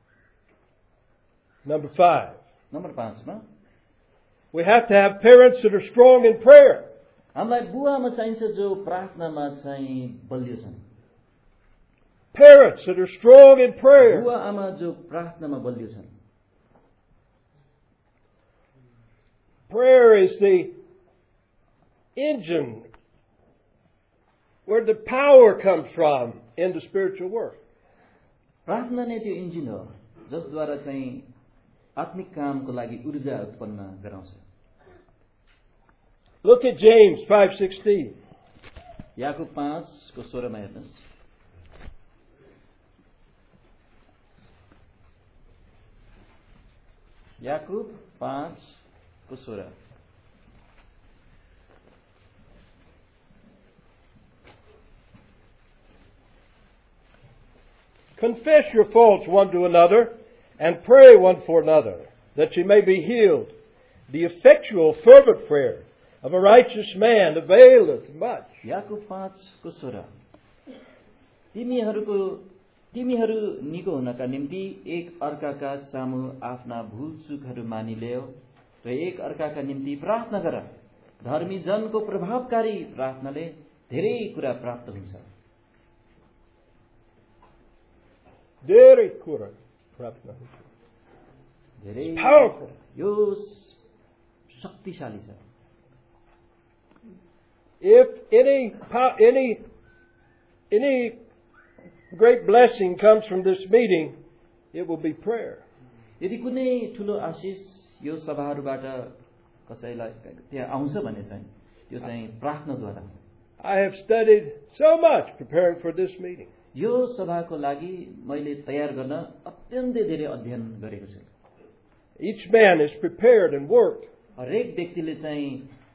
Number five. नम्बर पाँचमा We have to have parents that are strong in prayer. हामीलाई बुवामा चाहिन्छ जो प्रार्थनामा चाहिँ बलियो छन्। Parents that are strong in prayer. बुवा आमा जो प्रार्थनामा बलियो छन्। Prayer is the engine where the power comes from in the spiritual work. प्रार्थना नै त्यो इन्जिन हो जसद्वारा चाहिँ आत्मिक कामको लागि ऊर्जा उत्पन्न गराउँछ। Look at James five sixteen. याकूब पाँच को सोह्रमा हेर्नुहोस्। याकूब पाँच को सोह्र। Confess your faults one to another, and pray one for another, that ye may be healed. The effectual fervent prayer of a righteous man availeth much. याकूब पाँच को सोह्र। तिमीहरूको तिमीहरू निको हुनका निम्ति एक अर्काका सामु आफ्ना भूल चुकहरू मानिलेऊ र एक अर्काका निम्ति प्रार्थना गर। धर्मी जनको प्रभावकारी प्रार्थनाले धेरै कुरा प्राप्त हुन्छ। धेरै कुरा प्राप्त हुन्छ। धेरै यो शक्तिशाली छ। If any any any great blessing comes from this meeting, it will be prayer. यदि कुनै ठुलो आशिष यो सभाहरूबाट कसैलाई त्यहाँ आउँछ भने चाहिँ त्यो चाहिँ प्रार्थनाद्वारा। I have studied so much preparing for this meeting. यो सभाको लागि मैले तयार गर्न अत्यन्तै धेरै अध्ययन गरेको छु। Each man is prepared and worked. हरेक व्यक्तिले चाहिँ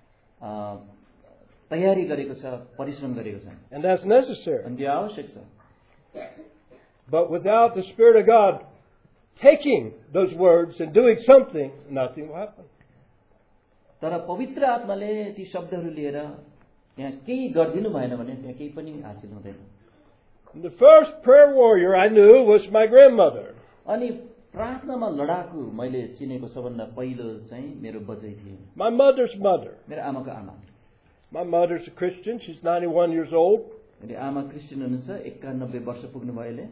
तयारी गरेको छ, परिश्रम गरेको छ। And that's necessary. अनि त्यो आवश्यक छ। But without the Spirit of God taking those words and doing something, nothing will happen. तर पवित्र आत्माले ती शब्दहरू लिएर त्यहाँ केही गर्दिनु भएन भने त्यहाँ केही पनि हासिल हुँदैन। The first prayer warrior I knew was my grandmother. अनि प्रार्थनामा लडाकु मैले चिनेको सबभन्दा पहिलो चाहिँ मेरो बजै थिए। My mother's mother. मेरो आमाको आमा। My mother's a Christian. She's ninety-one years old. मेरो आमा क्रिस्चियन हुनुहुन्छ, एकानब्बे वर्ष पुग्नु भयो अहिले।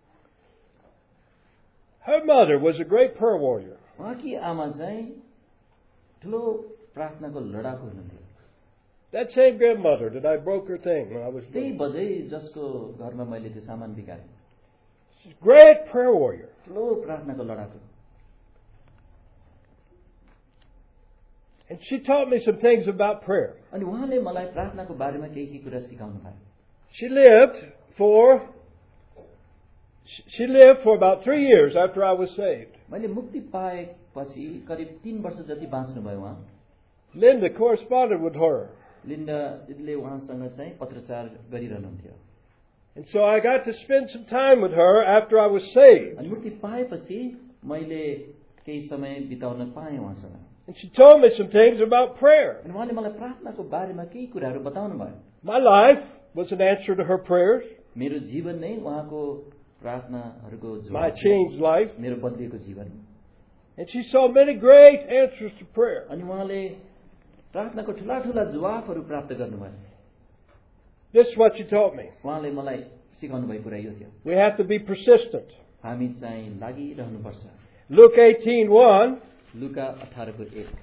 Her mother was a great prayer warrior. उहाँकी आमा चाहिँ ठुलो प्रार्थनाको लडाकु हुनुहुन्थ्यो। That same grandmother that I broke her thing when I was त्यही बजै जसको घरमा मैले त्यो सामान बिगाएँ। She's a great prayer warrior. ठुलो प्रार्थनाको लडाकु। And she taught me some things about prayer. अनि उहाँले मलाई प्रार्थनाको बारेमा केही केही कुरा सिकाउनु भयो। She lived for she lived for about three years after I was saved. मैले मुक्ति पाएपछि करिब तीन वर्ष जति बाँच्नु भयो उहाँ। Linda corresponded with her. लिन्डाले उहाँसँग चाहिँ पत्रचार गरिरहनुहुन्थ्यो। And so I got to spend some time with her after I was saved. अनि मुक्ति पाएपछि मैले केही समय बिताउन पाएँ उहाँसँग। And she told me some things about prayer. अनि उहाँले मलाई प्रार्थनाको बारेमा केही कुराहरू बताउनु भयो। My life was an answer to her prayers. मेरो जीवन नै उहाँको प्रार्थनाहरूको जवाफ। My changed life. मेरो बदलिएको जीवन। And she saw many great answers to prayer. अनि उहाँले प्रार्थनाको ठुला ठुला जवाफहरू प्राप्त गर्नुभयो। This is what she taught me. उहाँले मलाई सिकाउनु भएको कुरा यो थियो। We have to be persistent. हामी चाहिँ लागिरहनुपर्छ। Luke eighteen one. लुका अठारह को एक।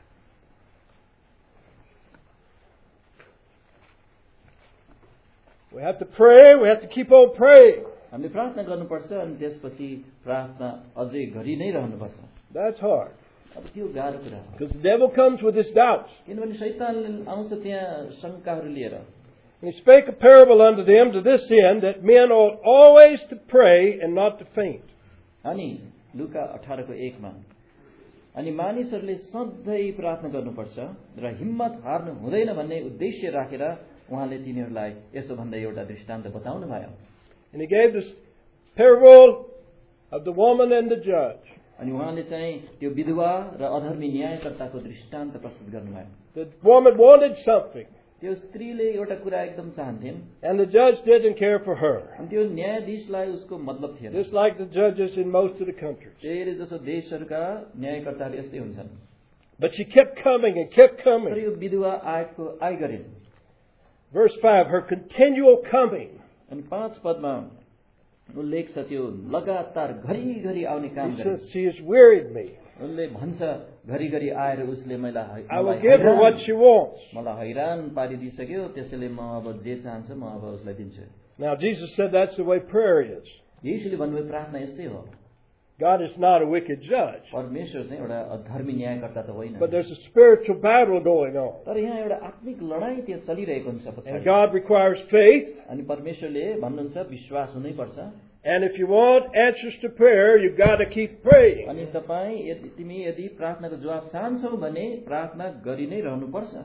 We have to pray. We have to keep on praying. हामीले प्रार्थना गर्नुपर्छ अनि त्यसपछि प्रार्थना अझै गरि नै रहनुपर्छ। That's hard. अब त्यो गाह्रो कुरा हो। Because the devil comes with his doubts. किनभने शैतानले आउँछ त्यहाँ शंकाहरू लिएर। He spake a parable unto them to this end, that men ought always to pray and not to faint. अनि लुका अठारह को एक मा अनि मानिसहरूले सधैँ प्रार्थना गर्नुपर्छ र हिम्मत हार्नु हुँदैन भन्ने उद्देश्य राखेर उहाँले तिनीहरूलाई यसो भन्दै एउटा दृष्टान्त बताउनु भयो। And he gave this parable of the woman and the judge. अनि उहाँले चाहिँ त्यो विधवा र अधर्मी न्यायकर्ताको दृष्टान्त प्रस्तुत गर्नुभयो। The woman wanted something. त्यो स्त्रीले एउटा कुरा एकदम चाहन्थिन् And the judge didn't care for her. अनि त्यो न्यायाधीशलाई उसको मतलब थिएन। Just like the judges in most of the countries. धेरै जसो देशहरूका न्यायकर्ताहरू यस्तै हुन्छन्। But she kept coming and kept तर coming. यो विधवा आएको आइ गरिन्। Verse five, her continual coming. अनि पाँच पदमा उल्लेख छ त्यो लगातार घरिघरि आउने काम He गरे। says, she has wearied me. उनले भन्छ घरिघरि आएर उसले मलाई I will give her what she wants. मलाई हैरान पारिदिसक्यो, त्यसैले म अब जे चाहन्छ म अब उसलाई दिन्छु। Now Jesus said that's the way prayer is. येशूले भन्नुभयो प्रार्थना यस्तै हो। God is not a wicked judge. परमेश्वर चाहिँ एउटा अधर्मी न्यायकर्ता त होइन। But there's a spiritual battle going on. तर यहाँ एउटा आत्मिक लडाई त्यो चलिरहेको हुन्छ And पछाडि। God requires faith. अनि परमेश्वरले भन्नुहुन्छ विश्वास हुनैपर्छ। And if you want answers to prayer, you've got to keep praying. अनि तपाईँ यदि तिमी यदि प्रार्थनाको जवाब चाहन्छौ भने प्रार्थना गरि नै रहनुपर्छ।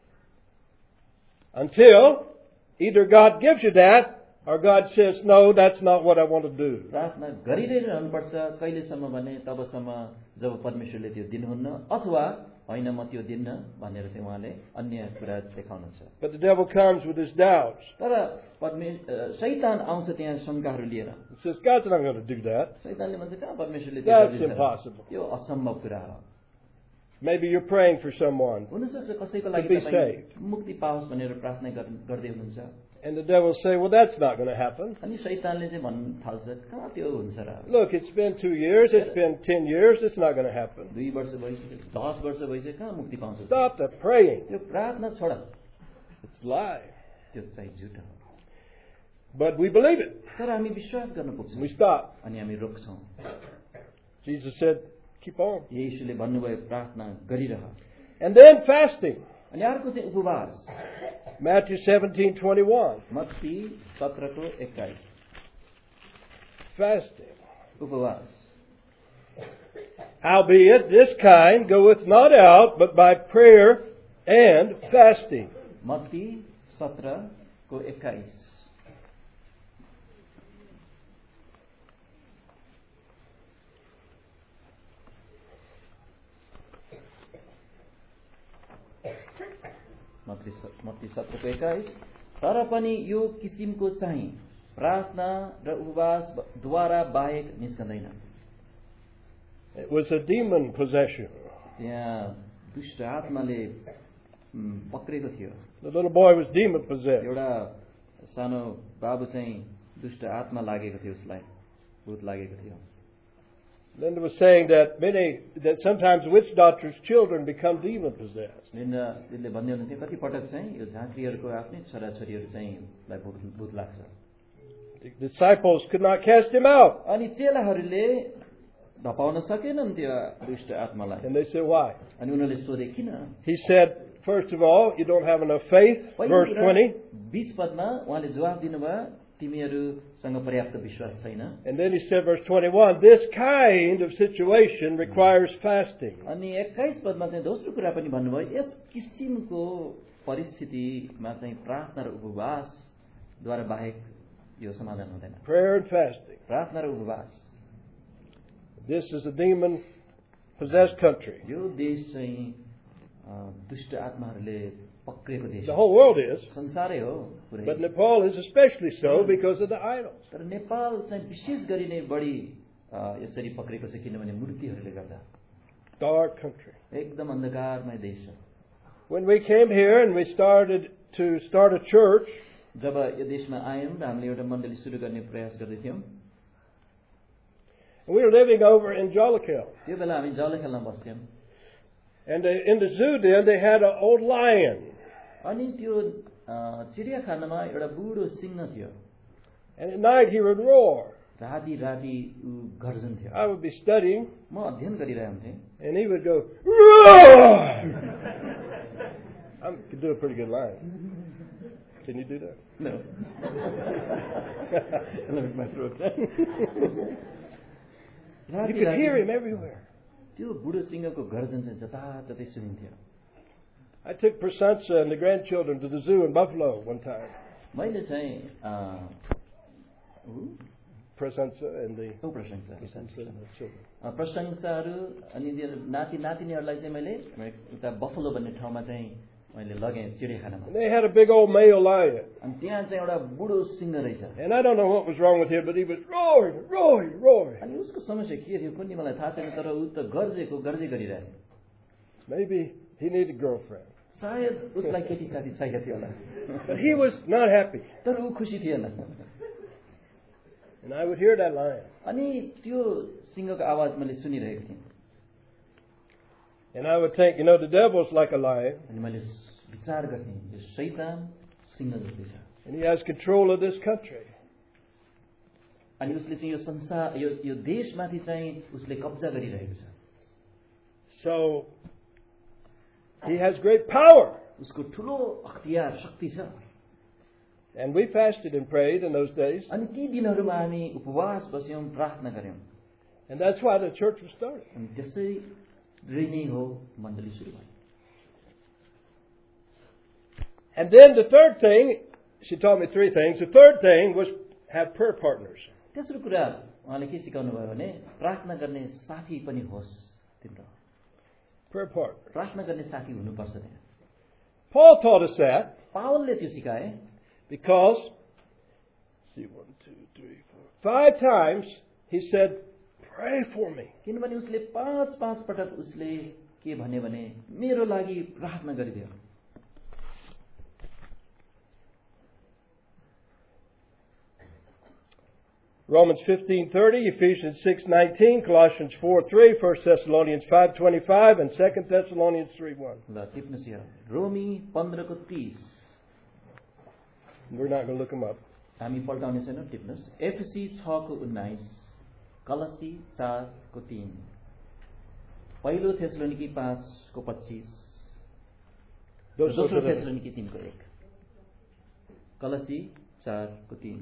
Until either God gives you that, or God says, no, that's not what I want to do. प्रार्थना गरिरै रहनुपर्छ कहिलेसम्म भने तबसम्म जब परमेश्वरले त्यो दिनुहुन्न अथवा होइन म त्यो दिन्न भनेर चाहिँ उहाँले अन्य कुरा देखाउनुहुन्छ। But the devil comes with his doubts. तर परमेश्वर शैतान आउँछ त्यहाँ शङ्काहरू लिएर। He says, God's not going to do that. शैतानले भन्छ कहाँ परमेश्वरले त्यो That's गरिदिन्छ र? impossible. यो असम्भव कुरा हो। Maybe you're praying for someone हुनसक्छ कसैको to लागि be तपाईँ saved. मुक्ति पाओस् भनेर प्रार्थना गर्- गर्दै हुनुहुन्छ। And the devil will say, well, that's not going to happen. अनि शैतानले चाहिँ भन्न थाल्छ कहाँ त्यो हुन्छ र? Look, it's been two years, it's been ten years, it's not going to happen. दुई वर्ष भइसक्यो, दस वर्ष भइसक्यो, कहाँ मुक्ति पाउँछ? Stop the praying. त्यो प्रार्थना छोड, It's a lie. त्यो चाहिँ झुट हो। But we believe it. तर हामी विश्वास गर्न पुग्छौँ We stop. अनि हामी रोक्छौँ। Jesus said, keep on. येशूले भन्नुभयो प्रार्थना गरिरह। And then fasting. अनि अर्को चाहिँ उपवास। Matthew seventeen twenty-one. मत्ती सत्रको एक्काइस। Fasting. उपवास। Howbeit, this kind goeth not out, but by prayer and fasting. मत्ती सत्रको एक्काइस। मत्ती सत्रको एक्काइस। तर पनि यो किसिमको चाहिँ प्रार्थना र उपवास द्वारा बाहेक निस्कँदैन। It was a demon possession. त्यहाँ दुष्ट आत्माले पक्रेको थियो। The little boy was demon possessed. एउटा सानो बाबु चाहिँ दुष्ट आत्मा लागेको थियो, उसलाई भूत लागेको थियो। Linda was saying that many, that sometimes witch doctors' children become demon possessed. Linda दिदीले भन्दै हुनुहुन्थ्यो कति पटक चाहिँ यो झाँक्रीहरूको आफ्नै छोराछोरीहरू चाहिँ लाई भूत लाग्छ। The disciples could not cast him out. अनि चेलाहरूले धपाउन सकेनन् त्यो दुष्ट आत्मालाई। And they said, why? अनि उनीहरूले सोधे किन? He said, first of all, you don't have enough faith. Verse twenty. बीस पदमा उहाँले जवाब दिनुभयो तिमीहरूसँग पर्याप्त विश्वास छैन। And then he said, verse twenty-one, this kind of situation requires fasting. अनि एक्काइस पदमा चाहिँ दोस्रो कुरा पनि भन्नुभयो यस किसिमको परिस्थितिमा चाहिँ प्रार्थना र उपवासद्वारा बाहेक यो समाधान हुँदैन। Prayer and fasting. प्रार्थना र उपवास। This is a demon possessed country. यो देश चाहिँ दुष्ट आत्माहरूले पक्रेको देश। The whole world is. संसारै हो पुरै। But Nepal is especially so because of the idols. तर नेपाल चाहिँ विशेष गरी नै बढी यसरी पक्रेको छ किनभने मूर्तिहरूले गर्दा। Dark country. एकदम अन्धकारमय देश हो। When we came here and we started to start a church, जब यो देशमा आयौं र हामीले एउटा मण्डली सुरु गर्ने प्रयास गर्दै थियौं, we were living over in Jolikel. त्यो बेला हामी जलखेलमा बस्थ्यौं। And they, in the zoo then they had an old lion. अनि त्यो चिडियाखानामा एउटा बुढो सिंह थियो। And at night he would roar. राति राति उ गर्जन थियो। I would be studying. म अध्ययन गरिरहेको थिएँ। And he would go, roar! I could do a pretty good line. Can you do that? No. Let me my throat. You could hear him everywhere. त्यो बुढो सिंहको गर्जन चाहिँ जताततै सुनिन्थ्यो। I took Prasansa and the grandchildren to the zoo in Buffalo one time. मैले चाहिँ Prasansa and the प्रशंसा Prasansa and the children. प्रशंसाहरू अनि नाति नातिनीहरूलाई चाहिँ मैले उता बफलो भन्ने ठाउँमा चाहिँ मैले लगेँ चिडियाखानामा। And they had a big old male lion. अनि त्यहाँ चाहिँ एउटा बुढो सिंह रहेछ। And I don't know what was wrong with him, but he was roaring, roaring, roaring. अनि उसको समस्या के थियो कुनै मलाई थाहा छैन तर उ त गर्जेको गर्जे गरिरहेको। Maybe he needed a girlfriend. सायद उसलाई केटी साथी चाहिएको थियो होला, But he was not happy. तर ऊ खुसी थिएन। And I would hear that lion. अनि त्यो सिंहको आवाज मैले सुनिरहेको थिएँ। And I would think, you know, the devil's like a lion. अनि मैले विचार गर्थेँ, यो शैतान सिंह जस्तै छ। And he has control of this country. अनि उसले चाहिँ यो संसार यो यो देशमाथि चाहिँ उसले कब्जा गरिरहेको छ। So he has great power. उसको ठुलो अख्तियार शक्ति छ। And we fasted and prayed in those days. अनि ती दिनहरूमा हामी उपवास बस्यौं, प्रार्थना गर्यौं। And that's why the church was started. अनि त्यसै नै हो मण्डली सुरु भयो। And then the third thing, she taught me three things. The third thing was have prayer partners. तेस्रो कुरा उहाँले के सिकाउनु भयो भने प्रार्थना गर्ने साथी पनि होस् तिम्रो। Prayer partner. प्रार्थना गर्ने साथी हुनुपर्छ त्यहाँ। Paul taught us that पावलले त्यो सिकाए because, see, one, two, three, four, five times he said, pray for me. किनभने उसले पाँच पाँच पटक उसले के भन्यो भने मेरो लागि प्रार्थना गरिदियो। Romans fifteen thirty, Ephesians six nineteen, Colossians four three, First Thessalonians five twenty-five, and Second Thessalonians three one. ल टिप्नुहोस् यहाँ रोमी पन्ध्र को तीस। We're not going to look them up. हामी पल्टाउने छैनौँ, टिप्नुहोस्। एफएसी छ को उन्नाइस, कलसी चार को तीन, पहिलो थेसलोनिकी पाँच को पच्चीस, दोस्रो थेसलोनिकी तीन को एक, कलसी चार को तीन,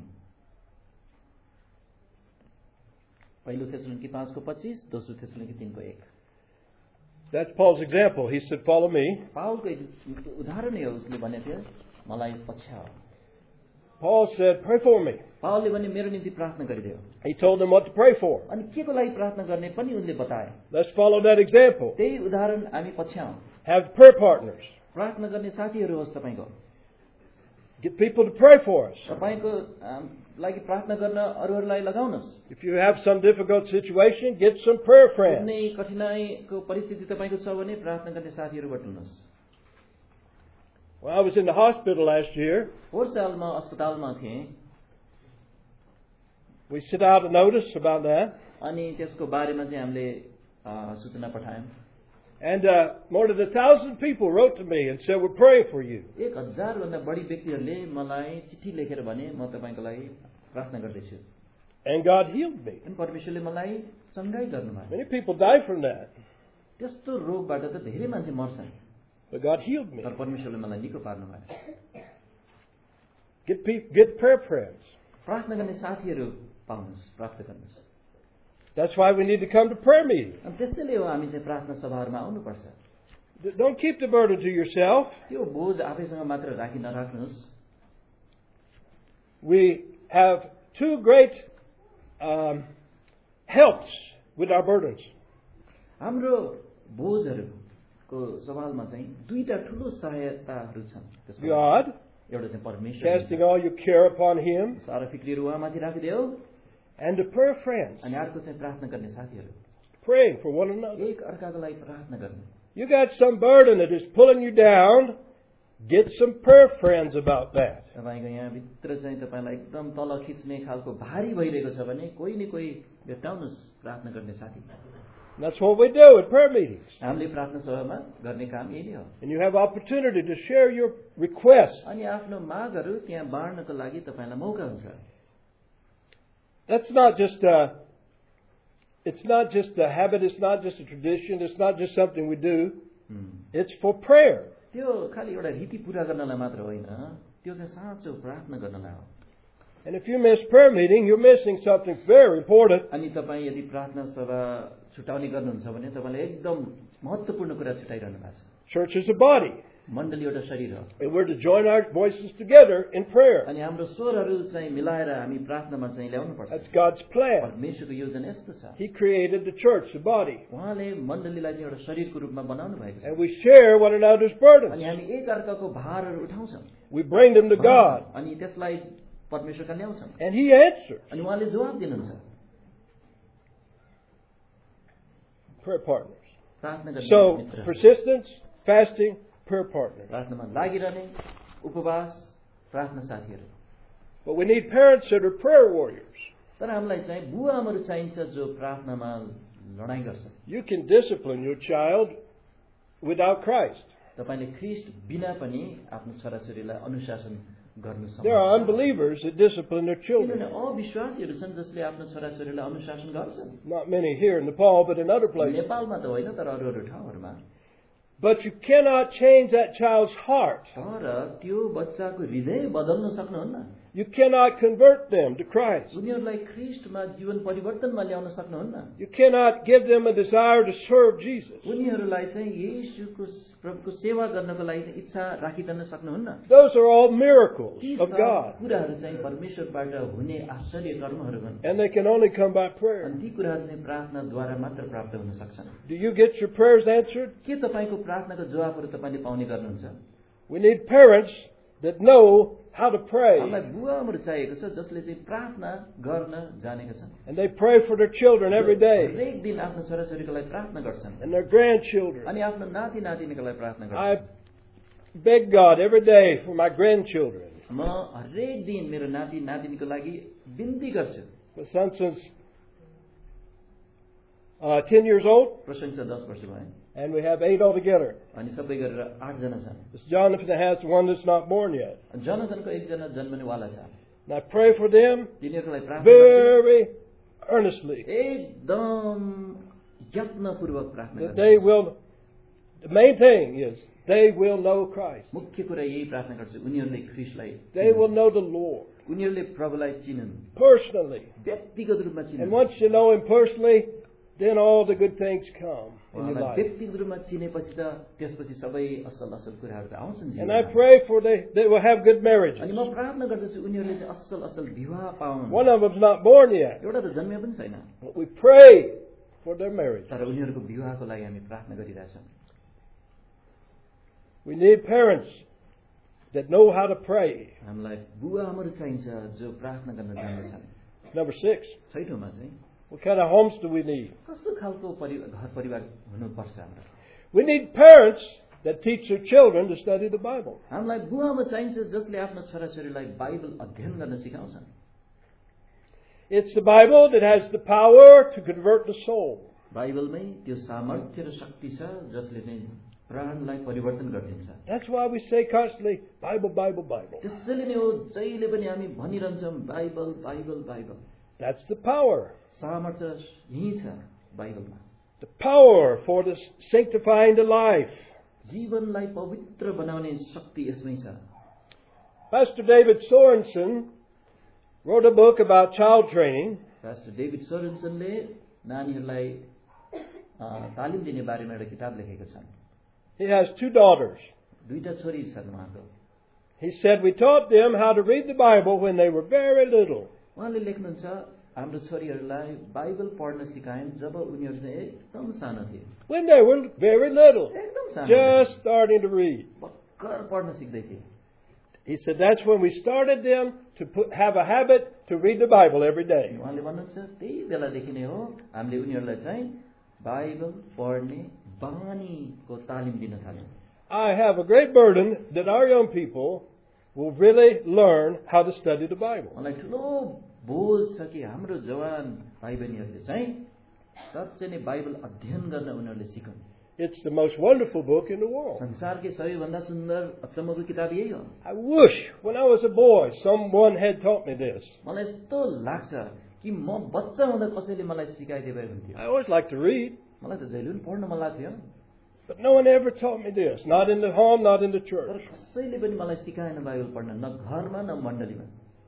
पहिलो थेसलोनिकी पाँच को पच्चीस, दोस्रो थेसलोनिकी तीन को एक। That's Paul's example. He said, follow me. पावलको एक उदाहरण है, उसले भनेको थियो मलाई पछ्याऊ। Paul said, pray for me. पावलले भने मेरो निम्ति प्रार्थना गरिदियो। He told them what to pray for. अनि के को लागि प्रार्थना गर्ने पनि उनले बताए। Let's follow that example. त्यही उदाहरण हामी पछ्याऊ। Have prayer partners. प्रार्थना गर्ने साथीहरू होस् तपाईको। Get people to pray for us. तपाईको लागि प्रार्थना गर्न अरूहरूलाई लगाउनुस्। If you have some difficult situation, get some prayer friends. कुनै कठिनाइको परिस्थिति तपाईको छ भने प्रार्थना गर्ने साथीहरू बटुल्नुस्। Well, I was in the hospital last year. पोहोर सालमा अस्पतालमा थिएँ। We sent out a notice about that. अनि त्यसको बारेमा चाहिँ हामीले सूचना पठायौं। And uh, more than a thousand people wrote to me and said, we're praying for you. एक हजार भन्दा बढी व्यक्तिहरूले मलाई चिठी लेखेर भने म तपाईको लागि प्रार्थना गर्दैछु। And God healed me. अनि परमेश्वरले मलाई चंगाई गर्नुभयो। Many people die from that. त्यस्तो रोगबाट त धेरै मान्छे मर्छन्। But God healed me. तर परमेश्वरले मलाई निको पार्नुभयो। Get pe- get prayer friends. प्रार्थना गर्ने साथीहरू पाउनुस्, प्राप्त गर्नुस्। That's why we need to come to prayer meetings. अनि त्यसैले हो हामी चाहिँ प्रार्थना सभाहरुमा आउनुपर्छ। Don't keep the burden to yourself. त्यो बोझ आफैसँग मात्र राखी नराख्नुस्। We have two great um, helps with our burdens. हाम्रो बोझहरुको सवालमा चाहिँ दुईटा ठूलो सहायताहरु छन्। God, एउटा चाहिँ परमेश्वर, casting all your care upon Him, सारा फिक्रीहरु उहाँमाथि राखिदेऊ, and the prayer friends, अनि अर्को चाहिँ प्रार्थना गर्ने साथीहरु, praying for one another. एक अर्काको लागि प्रार्थना गर्ने। You got some burden that is pulling you down, get some prayer friends about that. तपाईको यहाँ भित्र चाहिँ तपाईलाई एकदम तल खिच्ने खालको भारी भइरहेको छ भने कोही न कोही भेट्टाउनुस् प्रार्थना गर्ने साथी। That's what we do at prayer meetings. हामीले प्रार्थना सभामा गर्ने काम यही नै हो। And you have opportunity to share your requests. अनि आफ्नो मागहरु त्यहाँ बाँड्नको लागि तपाईलाई मौका हुन्छ। That's not just a, it's not just a habit, it's not just a tradition, it's not just something we do. It's for prayer. त्यो खाली एउटा रीति पूरा गर्नलाई मात्र होइन, त्यो चाहिँ साँचो प्रार्थना गर्नलाई हो। And if you miss prayer meeting, you're missing something very important. अनि तपाई यदि प्रार्थना सभा छुटाउने गर्नुहुन्छ भने तपाईले एकदम महत्त्वपूर्ण कुरा छुटाइरहनु भएको छ। Church is a body. मण्डली एउटा शरीर हो। And we're to join our voices together in prayer. अनि हाम्रो स्वरहरु चाहिँ मिलाएर हामी प्रार्थनामा चाहिँ ल्याउनु पर्छ। That's God's plan. परमेश्वरको योजना यस्तो छ। He created the church, the body. उहाँले मण्डलीलाई चाहिँ एउटा शरीरको रूपमा बनाउनु भएको छ। And we share one another's burdens. अनि हामी एक अर्काको भारहरु उठाउँछौं। We bring them to God. अनि त्यसलाई परमेश्वरका ल्याउँछौं। And He answers. अनि उहाँले जवाफ दिनुहुन्छ। Prayer partners. प्रार्थना गर्ने So, मित्र persistence, fasting, prayer partner. प्रार्थनामा लागिरहने उपवास प्रार्थना साथीहरू But we need parents that are prayer warriors. तर हामीलाई चाहिँ बुवा आमाहरू चाहिन्छ जो प्रार्थनामा लडाईँ गर्छ You can discipline your child without Christ. तपाईले ख्रीष्ट बिना पनि आफ्नो छोराछोरीलाई अनुशासन गर्नु सक्नुहुन्छ There are unbelievers that discipline their children. किनभने अविश्वासीहरू छन् जसले आफ्नो छोराछोरीलाई अनुशासन गर्छन् Not many here in Nepal, but in other places. नेपालमा त होइन तर अरू अरू ठाउँहरूमा But you cannot change that child's heart. तर त्यो बच्चाको हृदय बदल्न सक्नुहुन्न You cannot convert them to Christ. उनीहरूलाई ख्रीष्टमा जीवन परिवर्तनमा ल्याउन सक्नुहुन्न You cannot give them a desire to serve Jesus. उनीहरूलाई चाहिँ येशूको प्रभुको सेवा गर्नको लागि चाहिँ इच्छा राखिदिन सक्नुहुन्न Those are all miracles ती of सब God. कुराहरू चाहिँ परमेश्वरबाट हुने आश्चर्य कर्महरू हुन् And they can only come by prayer. अनि ती कुराहरू चाहिँ प्रार्थनाद्वारा मात्र प्राप्त हुन सक्छन् Do you get your prayers answered? के तपाईँको प्रार्थनाको जवाबहरू तपाईँले पाउने गर्नुहुन्छ We need parents that know how to pray. हामीलाई बुवाहरू चाहिएको छ जसले चाहिँ प्रार्थना गर्न जानेका छन् And they pray for their children every day. हरेक दिन आफ्नो छोराछोरीको लागि प्रार्थना गर्छन् And their grandchildren. अनि आफ्नो नाति नातिनीको लागि प्रार्थना I गर्छन् beg God every day for my grandchildren. म हरेक दिन मेरो नाति नातिनीको लागि बिन्ती गर्छु My son since uh, ten years old, प्रशंसा दस वर्ष भयो and we have eight altogether. अनि सबै गरेर आठजना छन् This Jonathan has one that's not born yet. जनजनको एकजना जन्मनेवाला छ And I pray for them तिनीहरूको लागि प्रार्थना गर्छु very earnestly एकदम यत्नपूर्वक प्रार्थना that गर्छु they will, the main thing is, they will know Christ. मुख्य कुरा यही प्रार्थना गर्छु उनीहरूले ख्रीष्टलाई They will know the Lord उनीहरूले प्रभुलाई चिनुन् personally. व्यक्तिगत रूपमा And चिनुन् once you know Him personally, then all the good things come in your उहाँलाई life. व्यक्तिगत रूपमा चिनेपछि त त्यसपछि सबै असल असल कुराहरू त आउँछन् And I जीवनमा pray for they, they will have good marriages. अनि म प्रार्थना गर्दछु उनीहरूले चाहिँ असल असल विवाह पाउन् One of them's not born yet. एउटा त जन्मे पनि छैन But we pray for their marriage. तर उनीहरूको विवाहको लागि हामी प्रार्थना गरिरहेछौँ We need parents that know how to pray. हामीलाई बुवा आमाहरू चाहिन्छ जो प्रार्थना गर्न जान्दछन् Number six, छैठौँमा चाहिँ what kind of homes do we need? कस्तो खालको परि घर परिवार हुनुपर्छ हाम्रो We need parents that teach their children to study the Bible. हामीलाई बुवा आमा चाहिन्छ जसले आफ्नो छोराछोरीलाई बाइबल अध्ययन गर्न सिकाउँछन् It's the Bible that has the power to convert the soul. बाइबलमै त्यो सामर्थ्य र शक्ति छ जसले चाहिँ प्राणलाई परिवर्तन गरिदिन्छ That's why we say constantly, Bible, Bible, Bible. त्यसैले नै हो जहिले पनि हामी भनिरहन्छौँ Bible Bible Bible That's the power. सामर्थ्य यही छ बाइबलमा The power for the sanctifying the life. जीवनलाई पवित्र बनाउने शक्ति यसमै छ Pastor David Sorensen wrote a book about child training. Pastor David सोरेन्सनले नानीहरूलाई अ, तालिम दिने बारेमा एउटा किताब लेखेको छन् He has two daughters. दुईटा छोरी छन् उहाँको He said, we taught them how to read the Bible when they were very little. उहाँले लेख्नुहुन्छ हाम्रो छोरीहरूलाई बाइबल पढ्न सिकाइन् जब उनीहरू चाहिँ एकदम सानो थिए When they were very little. एकदम सानो Just starting to read. भर्खर पढ्न सिक्दै थिए He said, that's when we started them to put, have a habit to read the Bible every day. उहाँले भन्नुहुन्छ त्यही बेलादेखि नै हो हामीले उनीहरूलाई चाहिँ बाइबल पढ्ने बानीको तालिम दिन थाल्यौँ I have a great burden that our young people will really learn how to study the Bible. मलाई ठुलो बोझ छ कि हाम्रो जवान भाइ बहिनीहरूले चाहिँ साँच्चै नै बाइबल अध्ययन गर्न उनीहरूले सिकन् It's the most wonderful book in the world. संसारकै सबैभन्दा सुन्दर अचम्मको किताब यही हो I wish when I was a boy someone had taught me this. मलाई यस्तो लाग्छ कि म बच्चा हुँदा कसैले मलाई सिकाइदिए भए हुन्थ्यो I always liked to read, मलाई त जहिले पनि पढ्न मन लाग्थ्यो but no one ever taught me this. Not in the home, not in the तर church. कसैले पनि मलाई सिकाएन बाइबल पढ्न न घरमा न मण्डलीमा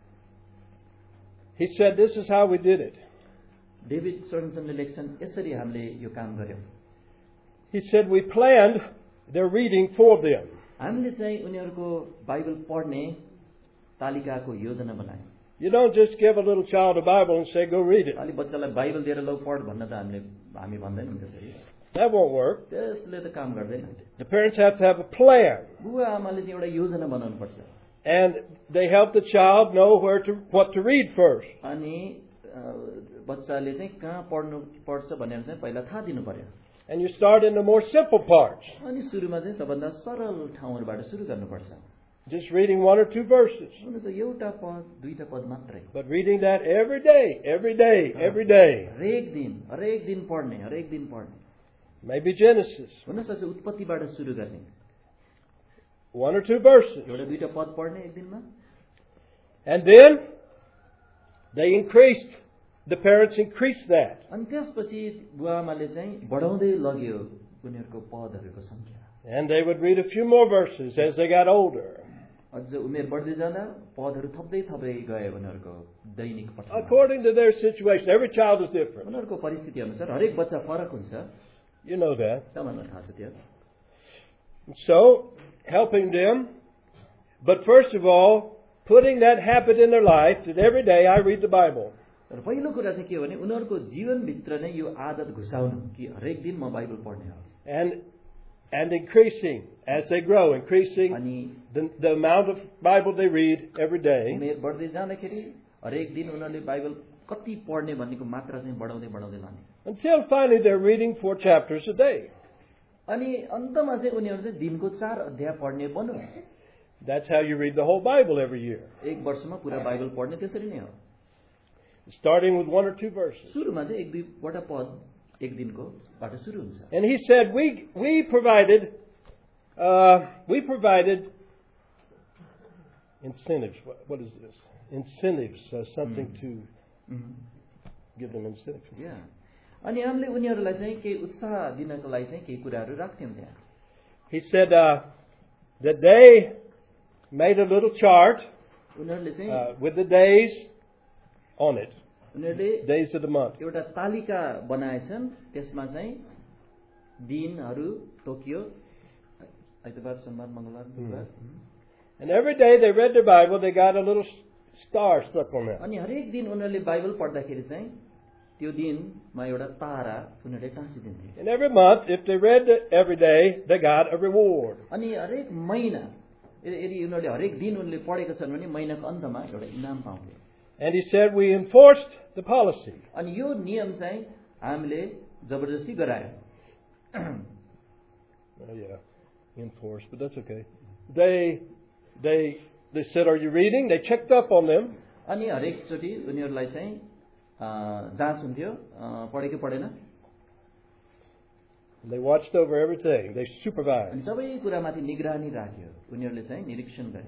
He said, this is how we did it. David सोरेन्सनले लेख्छन् यसरी हामीले यो काम गर्यौं He said, we planned their reading for them. हामीले चाहिँ उनीहरूको बाइबल पढ्ने तालिकाको योजना बनायौं You don't just give a little child a Bible and say, go read it. अलि बच्चालाई बाइबल दिएर लौ पढ भन्न त हामीले हामी भन्दैनौँ त्यसरी That won't work. त्यसले त काम गर्दैन The parents have to have a plan. बुवा आमाले चाहिँ एउटा योजना बनाउनु पर्छ And they help the child know where to, what to read first. अनि अ, बच्चाले चाहिँ कहाँ पढ्नु पर्छ भनेर चाहिँ पहिला थाहा दिनु पर्यो And you start in the more simple parts. अनि सुरुमा चाहिँ सबभन्दा सरल ठाउँहरुबाट सुरु गर्नुपर्छ. Just reading one or two verses. हुन त एउटा पद, दुईटा पद मात्रै. But reading that every day, every day, every day. हरेक दिन, हरेक दिन पढ्ने, हरेक दिन पढ्ने. Maybe Genesis. हुन सक्छ उत्पत्तिबाट सुरु गर्ने. One or two verses. एउटा दुईटा पद पढ्ने एक दिनमा. And then they increased, the parents increased that. अनि त्यसपछि बुवाआमाले चाहिँ बढाउँदै लग्यो उनीहरुको पदहरुको संख्या. And they would read a few more verses as they got older. अझ उमेर बढ्दै जाँदा पदहरु थप्दै थप्दै गए उनीहरुको दैनिक पठन. According to their situation, every child is different. उनीहरुको परिस्थिति अनुसार हरेक बच्चा फरक हुन्छ. You know that. तपाईलाई थाहा छ त्यो. So, helping them, but first of all, putting that habit in their life that every day I read the Bible. र पहिलो कुरा चाहिँ के हो भने उनीहरुको जीवन भित्र नै यो आदत घुसाउनु कि हरेक दिन म बाइबल पढ्ने हो. And and increasing as they grow, increasing the, the amount of Bible they read every day. उमेर बढ्दै जाँदाखेरि हरेक दिन उनीहरुले बाइबल कति पढ्ने भन्नेको मात्रा चाहिँ बढाउँदै बढाउँदै लाने. Until finally they're reading four chapters a day. अनि अन्तमा चाहिँ उनीहरु चाहिँ दिनको चार अध्याय पढ्ने बन्यो. That's how you read the whole Bible every year. एक वर्षमा पूरा बाइबल पढ्ने त्यसरी नै हो. Starting with one or two verses. सुरुमा चाहिँ एक दुईवटा पद एक दिनको बाट सुरु हुन्छ. And he said, we we provided uh, we provided incentives. What, what is this? Incentives, uh, something mm. to mm. give them incentives. Yeah. अनि हामीले उनीहरुलाई चाहिँ केही उत्साह दिनको लागि चाहिँ केही कुराहरु राख्थ्यौं त्यहाँ. He said uh, that they made a little chart uh, with the days on it. Days of the month. एउटा तालिका बनाएछन् त्यसमा चाहिँ दिनहरु तोकियो आइतबार सोमबार मंगलबार बुधबार. And every day they read the Bible, they got a little star stuck on it. अनि हरेक दिन उनीहरुले बाइबल पढ्दाखेरि चाहिँ त्यो दिनमा एउटा तारा उनीहरुले टाँसिदिन्थे. And every month if they read it every day, they got a reward. अनि हरेक महिना यदि उनीहरुले हरेक दिन उनीहरुले पढेका छन् भने महिनाको अन्तमा एउटा इनाम पाउँथे. And he said we enforced the policy. अनि यो नियम चाहिँ हामीले जबरजस्ती गरायो. Oh yeah, enforced, but that's okay. They they they said, "Are you reading?" They checked up on them. अनि हरेक चोटी उनीहरुलाई चाहिँ जाँच हुन्थ्यो पढे कि पढेन. They watched over everything. They supervised. अनि सबै कुरामाथि निगरानी राख्यो. उनीहरुले चाहिँ निरीक्षण गरे.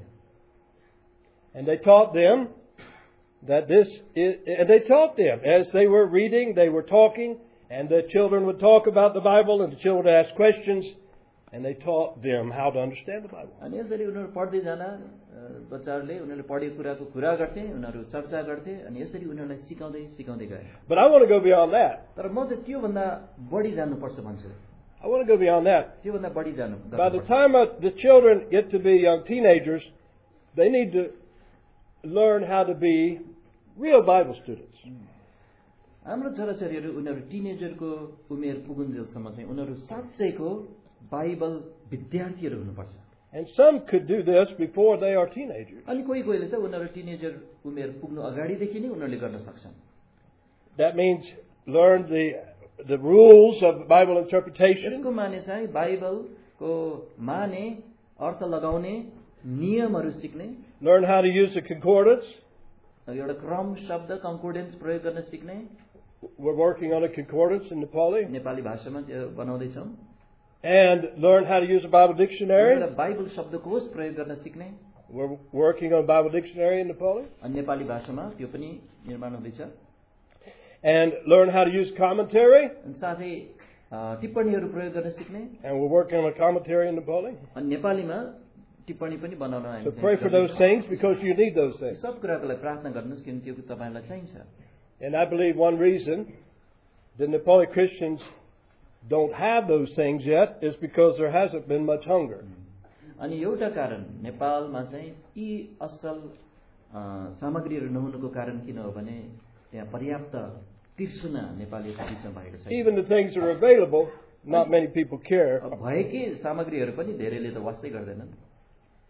And they taught them that this is, and they taught them as they were reading, they were talking, and the children would talk about the Bible, and the children would ask questions, and they taught them how to understand the Bible. अनि यसरी उनीहरु पढ्दै जाँदा बच्चाहरुले उनीहरुले पढेको कुराको कुरा गर्थे, उनीहरु चर्चा गर्थे, अनि यसरी उनीहरुलाई सिकाउँदै सिकाउँदै गए. But I want to go beyond that. तर म चाहिँ त्यो भन्दा बढी जान्नुपर्छ भन्छु. I want to go beyond that. त्यो भन्दा बढी जानु. By the time the children get to be young teenagers, they need to learn how to be real Bible students. हाम्रो छोराछोरीहरु उनीहरु टिनेजरको उमेर पुगुन्जेलसम्म चाहिँ उनीहरु साच्चैको बाइबल विद्यार्थीहरु हुनुपर्छ. And some could do this before they are teenagers. अनि कोही कोहीले त उनीहरु टिनेजर उमेर पुग्नु अगाडिदेखि नै उनीहरुले गर्न सक्छन्. That means learn the the rules of Bible interpretation. यसको माने चाहिँ बाइबलको माने अर्थ लगाउने नियमहरु सिक्ने. Learn how to use the concordance. एउटा क्रम शब्द कन्कोर्डेन्स प्रयोग गर्न सिक्ने. We're working on a concordance in Nepali. Nepali भाषामा बनाउँदै छौं. And learn how to use a Bible dictionary. एउटा बाइबल शब्दकोश प्रयोग गर्न सिक्ने. We're working on a Bible dictionary in Nepali. अनि नेपाली भाषामा त्यो पनि निर्माण हुँदैछ. And learn how to use commentary. अनि साथै टिप्पणीहरु प्रयोग गर्न सिक्ने. And we're working on a commentary in Nepali. अनि नेपालीमा टिप्पणी पनि बनाउन हामी. So pray for those things because you need those things. सब कुराको लागि प्रार्थना गर्नुस् किन त्यो तपाईलाई चाहिन्छ. And I believe one reason the Nepali Christians don't have those things yet is because there hasn't been much hunger. अनि एउटा कारण नेपालमा चाहिँ यी असल सामग्रीहरु नहुनुको कारण किन हो भने त्यहाँ पर्याप्त तृष्णा नेपालीको बीचमा भएको छैन. Even the things that are available, not many people care. भएकै सामग्रीहरु पनि धेरैले त वास्तै गर्दैनन्.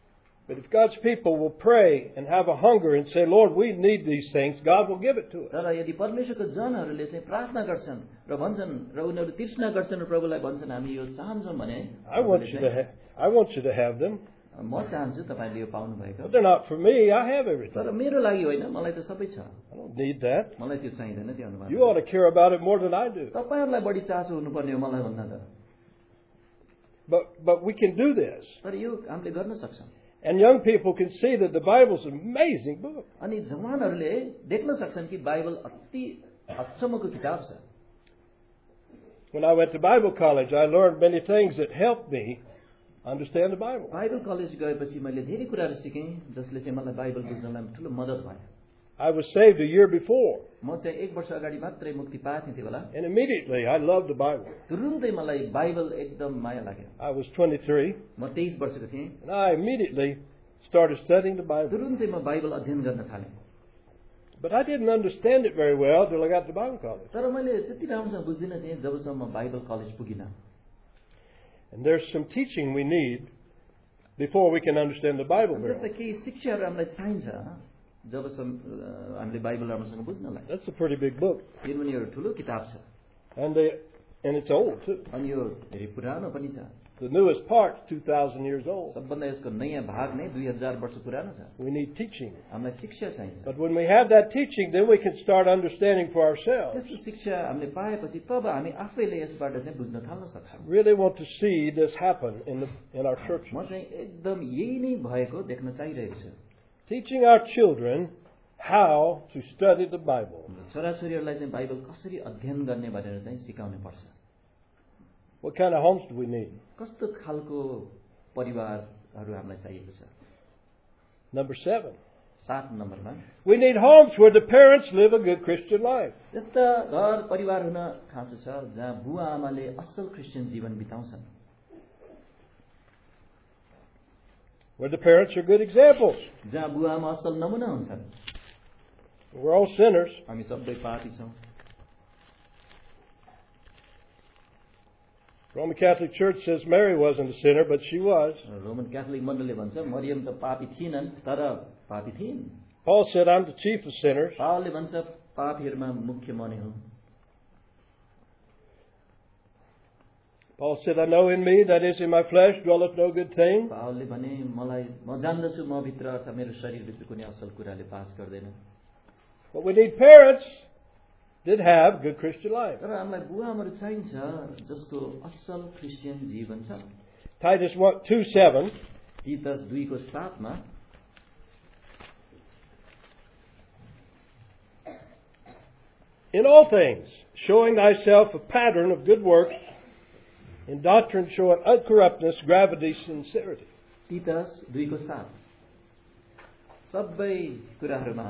But if God's people will pray and have a hunger and say, Lord, we need these things, God will give it to us. तर यदि परमेश्वरको जनहरूले चाहिँ प्रार्थना गर्छन् र भन्छन् र उनीहरू तृष्णा गर्छन् र प्रभुलाई भन्छन् हामी यो चाहन्छौँ भने I want you to have, I want you to have them. म चाहन्छु तपाईले यो पाउनु भएको But they're not for me. I have everything. तर मेरो लागि होइन मलाई त सबै छ I don't need that. मलाई त्यो चाहिँदैन त्यो अनुमान You ought to care about it more than I do. तपाईहरुलाई बढी चासो हुनुपर्ने हो मलाई भन्दा त But but we can do this. तर यो हामीले गर्न सक्छौँ And young people can see that the Bible's an amazing book. अनि जवानहरूले देख्न सक्छन् कि बाइबल अति अचम्मको किताब छ When I went to Bible college, I learned many things that helped me understand the Bible. Bible college गएपछि मैले धेरै कुराहरू सिकेँ जसले चाहिँ मलाई बाइबल बुझ्नलाई ठुलो मद्दत भयो I was saved a year before, म चाहिँ एक वर्ष अगाडि मात्रै मुक्ति पाएँ त्यो बेला and immediately I loved the Bible. तुरुन्तै मलाई बाइबल एकदम माया लाग्यो I was twenty-three, म तेइस वर्षको थिएँ and I immediately started studying the Bible. तुरुन्तै म बाइबल अध्ययन गर्न थालेँ But I didn't understand it very well until I got to Bible college. तर मैले त्यति राम्रोसँग बुझ्दिनँ थिएँ जबसम्म म बाइबल कलेज पुगिनँ And there's some teaching we need before we can understand the Bible very जस्तो well. केही शिक्षाहरू हामीलाई चाहिन्छ जबसम्म हामीले बाइबल राम्रोसँग बुझ्नलाई That's a pretty big book. किनभने यो ठुलो किताब छ And they, and it's old too. अनि यो धेरै पुरानो पनि छ The newest part's two thousand years old. सबभन्दा यसको नयाँ भाग नै दुई हजार वर्ष पुरानो छ We need teaching. हामीलाई शिक्षा चाहिन्छ But when we have that teaching, then we can start understanding for ourselves. त्यस्तो शिक्षा हामीले पाएपछि तब हामी आफैले यसबाट चाहिँ बुझ्न थाल्न सक्छौँ Really want to see this happen in the in our churches. म चाहिँ एकदम यही नै भएको देख्न चाहिरहेको छु Teaching our children how to study the Bible. छोराछोरीहरूलाई चाहिँ बाइबल कसरी अध्ययन गर्ने भनेर चाहिँ सिकाउनु पर्छ What kind of homes do we need? कस्तो खालको परिवारहरू हामीलाई चाहिएको छ Number seven. सात नम्बरमा We need homes where the parents live a good Christian life. यस्ता घर परिवार हुन खाँचो छ जहाँ बुवा आमाले असल क्रिस्चियन जीवन बिताउँछन् Where the parents are good examples. जहाँ बुवा आमा असल नमुना हुन्छन् We're all sinners. हामी सबै पापी छौँ Roman Catholic Church says Mary wasn't a sinner, but she was. Roman Catholic मण्डलले भन्छ मरियम त पापी थिएनन् तर पापी थिइन् Paul said, I'm the chief of sinners. पावलले भन्छ पापीहरूमा मुख्य म नै हुँ Paul said, I know in me, that is in my flesh, dwelleth no good thing. पावलले भने मलाई म जान्दछु म भित्र अथवा मेरो शरीरभित्र कुनै असल कुराले पास गर्दैन But we need parents that have good Christian life. तर हामीलाई बुवा आमाहरू चाहिन्छ जसको असल क्रिस्चियन जीवन छ Titus two seven. तीतस दुईको सातमा In all things, showing thyself a pattern of good works, in doctrine showing uncorruptness, gravity, sincerity. तीतस दुईको सात सबै कुराहरूमा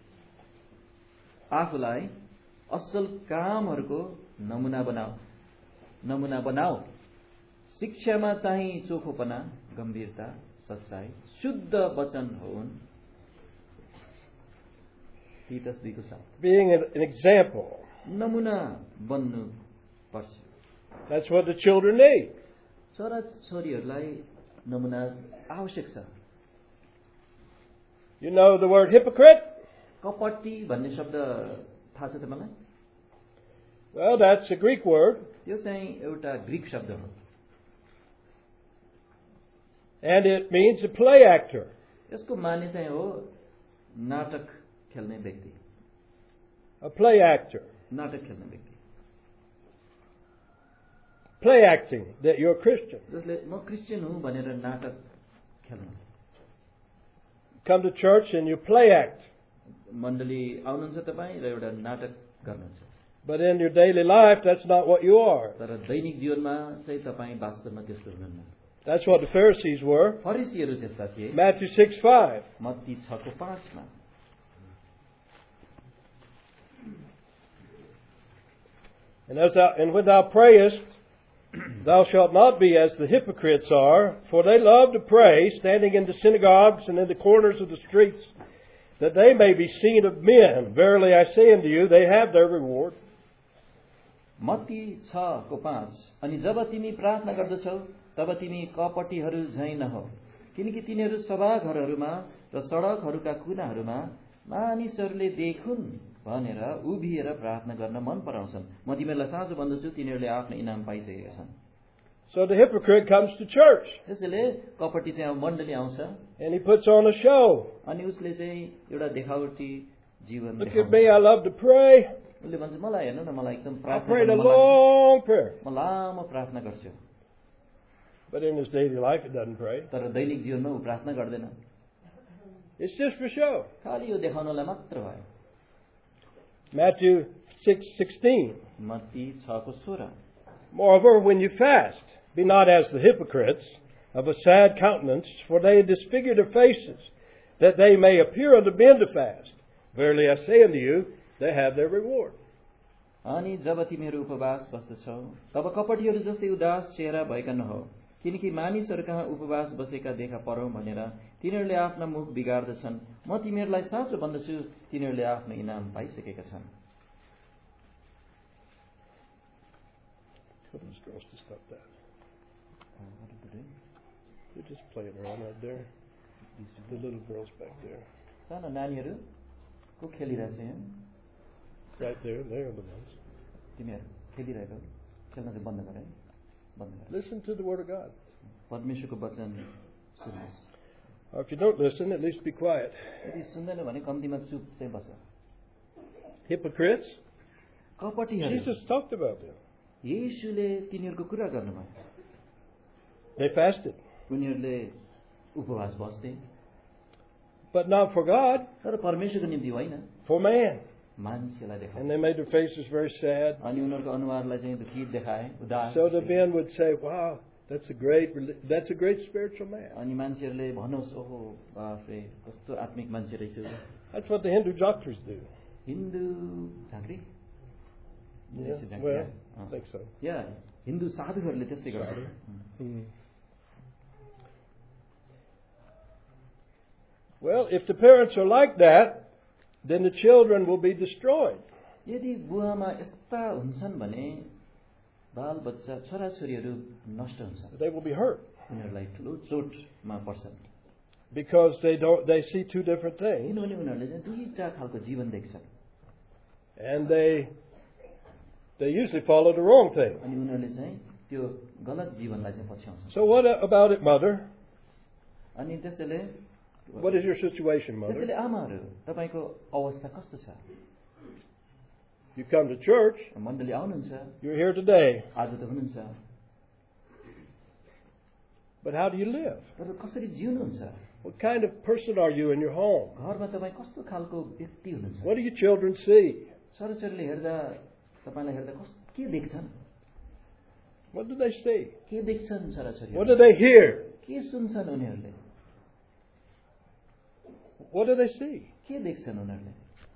आफूलाई असल कामहरूको नमुना बनाऊ नमुना बनाऊ शिक्षामा चाहिँ चोखोपना गम्भीरता सच्चाई शुद्ध वचन हुन् तीतस दुईको सात Being an example. नमुना बन्नु पर्छ That's what the children need. छोरा छोरीहरूलाई नमुना आवश्यक छ You know the word hypocrite? कपटी भन्ने शब्द थाहा छ तपाईँलाई Well, that's a Greek word. यो चाहिँ एउटा ग्रीक शब्द हो And it means a play actor. यसको माने चाहिँ हो नाटक खेल्ने व्यक्ति A play actor. नाटक खेल्ने व्यक्ति Play acting that you're a Christian. जसले म क्रिस्चियन हुँ भनेर नाटक खेल्नु Come to church and you play act. मण्डली आउनुहुन्छ तपाईँ र एउटा नाटक गर्नुहुन्छ But in your daily life, that's not what you are. तर दैनिक जीवनमा चाहिँ तपाईँ वास्तवमा त्यस्तो हुनुहुन्न That's what the Pharisees were. फरिसीहरू त्यस्ता थिए Matthew six five. मत्ती छको पाँचमा And as thou, and when thou prayest, thou shalt not be as the hypocrites are, for they love to pray, standing in the synagogues and in the corners of the streets, that they may be seen of men. Verily I say unto you, they have their reward. मत्ती छको पाँच अनि जब तिमी प्रार्थना गर्दछौ तब तिमी कपटीहरू झैं नहो किनकि तिनीहरू सभाघरहरूमा र सडकहरूका कुनाहरूमा मानिसहरूले देखुन् भनेर उभिएर प्रार्थना गर्न मन पराउँछन्। म तिमीहरूलाई साँचो भन्दछु, तिनीहरूले आफ्नो इनाम पाइसकेका छन्। So the hypocrite comes to church. त्यसैले कपटी चाहिँ अब मण्डली आउँछ and he puts on a show. अनि उसले चाहिँ एउटा देखावटी जीवन Look at me, I love to pray. उसले भन्छ मलाई हेर्नु न, मलाई एकदम I प्रार्थना prayed a गर्न मन लाग्छ। long prayer. म लामो प्रार्थना गर्छु। But in his daily life, he doesn't pray. तर दैनिक जीवनमा ऊ प्रार्थना गर्दैन। It's just for show. खाली यो देखाउनलाई मात्र भयो। Matthew six sixteen. मत्ती छ को सोह्र। Moreover, when you fast, be not as the hypocrites, of a sad countenance, for they disfigure their faces, that they may appear unto men to fast. Verily I say unto you, they have their reward. अनि जब तिमीहरू उपवास बस्दछौ, तब कपटीहरू जस्तै उदास चेहरा भएका नहो, किनकि मानिसहरू कहाँ उपवास बसेका देखा परौं भनेर तिनीहरूले आफ्ना मुख बिगार्दछन्। म तिमीहरूलाई साँचो भन्दछु, तिनीहरूले आफ्नो इनाम पाइसकेका छन्। Tell those girls to stop that. They're just playing around right there. The little girls back there. सानो नानीहरू को खेलिरहेछ यहाँ? Right there, they're the ones. तिमीहरू खेलिरहेको खेल्न चाहिँ बन्द गर है, बन्द गर। Listen to the Word of God. परमेश्वरको वचन सुन्नुहोस्। Or if you don't listen, at least be quiet. यदि सुन्दैन भने कम्तीमा चुप चाहिँ बस। Hypocrites? कपटीहरू। Jesus talked about them. येशूले तिनीहरूको कुरा गर्नुभयो। They fasted. उनीहरूले उपवास बस्थे, but not for God, तर परमेश्वरको निम्ति होइन, for man. मान्छेलाई देखाए। And they made their faces very sad. अनि उनीहरूको अनुहारलाई चाहिँ दुखी देखाए, उदास। So the men would say, "Wow, that's a great, that's a great spiritual man." अनि मान्छेहरूले भन्नुहोस्, ओहो बाफ रे, कस्तो आत्मिक मान्छे रहेछ। That's what the Hindu doctors do. Hindu झाँक्री? Yeah, well, I think so. या हिन्दू साधुहरूले त्यस्तै गर्छ। Hmm. Well, if the parents are like that, then the children will be destroyed. यदि बुवामा यस्ता हुन्छन् भने बाल बच्चा छोराछोरीहरू नष्ट हुन्छ। They will be hurt. उनीहरूलाई ठुलो चोटमा पर्छन्। Because they don't, they see two different things. किनभने उनीहरूले चाहिँ दुईटा खालको जीवन देख्छन्। And they, they usually follow the wrong thing. अनि उनीहरूले चाहिँ त्यो गलत जीवनलाई चाहिँ पछ्याउँछन्। So what about it, mother? अनि त्यसैले What is your situation, mother? त्यसैले आमाहरू तपाईको अवस्था कस्तो छ? You come to church. मण्डली आउनुहुन्छ। You're here today. आज त हुनुहुन्छ। But how do you live? तर कसरी जिउनुहुन्छ? What kind of person are you in your home? घरमा तपाई कस्तो खालको व्यक्ति हुनुहुन्छ? What do your children see? छोराछोरीले हेर्दा तपाईलाई हेर्दा कस्तो के देख्छन्? What do they see? के देख्छन् छोराछोरीले? What do they hear? के सुन्छन् उनीहरूले? What do they see? के देख्छन् उनीहरूले?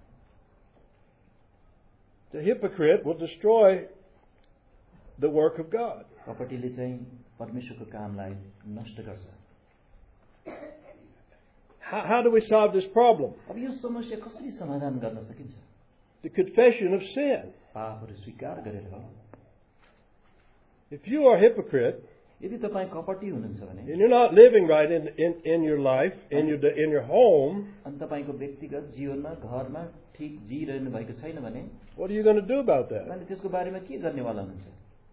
The hypocrite will destroy the work of God. कपटीले चाहिँ परमेश्वरको कामलाई नष्ट गर्छ। How, how do we solve this problem? अब यो समस्या कसरी समाधान गर्न सकिन्छ? The confession of sin. पापहरू स्वीकार गरेर हो। If you are a hypocrite, यदि तपाईं कपटी हुनुहुन्छ भने and you're not living right in, in, in your life, in your, in your home, अनि तपाईको व्यक्तिगत जीवनमा घरमा ठीक जिइरहनु भएको छैन भने what are you going to do about that? अनि त्यसको बारेमा के गर्नेवाला हुनुहुन्छ?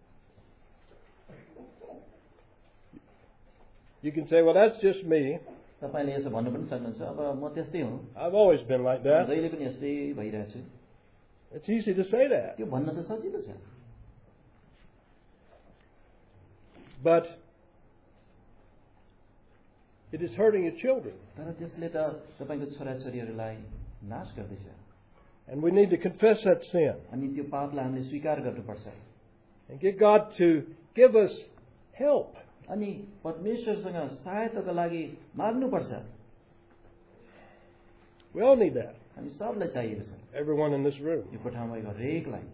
You can say, well, that's just me. तपाईले यसो भन्नु पनि सक्नुहुन्छ, अब म त्यस्तै हुँ। I've always been like that. जहिले पनि यस्तै भइरहेछु। It's easy to say that. त्यो भन्न त सजिलो छ। But it is hurting your children. तर त्यसले त तपाईको छोराछोरीहरूलाई नाश गर्दैछ। And we need to confess that sin. अनि त्यो पापलाई हामीले स्वीकार गर्नुपर्छ। And get God to give us help. अनि परमेश्वरसँग सहायताको लागि माग्नुपर्छ। We all need that. हामी सबलाई चाहिएको छ। Everyone in this room. यो कोठामा भएको हरेकलाई।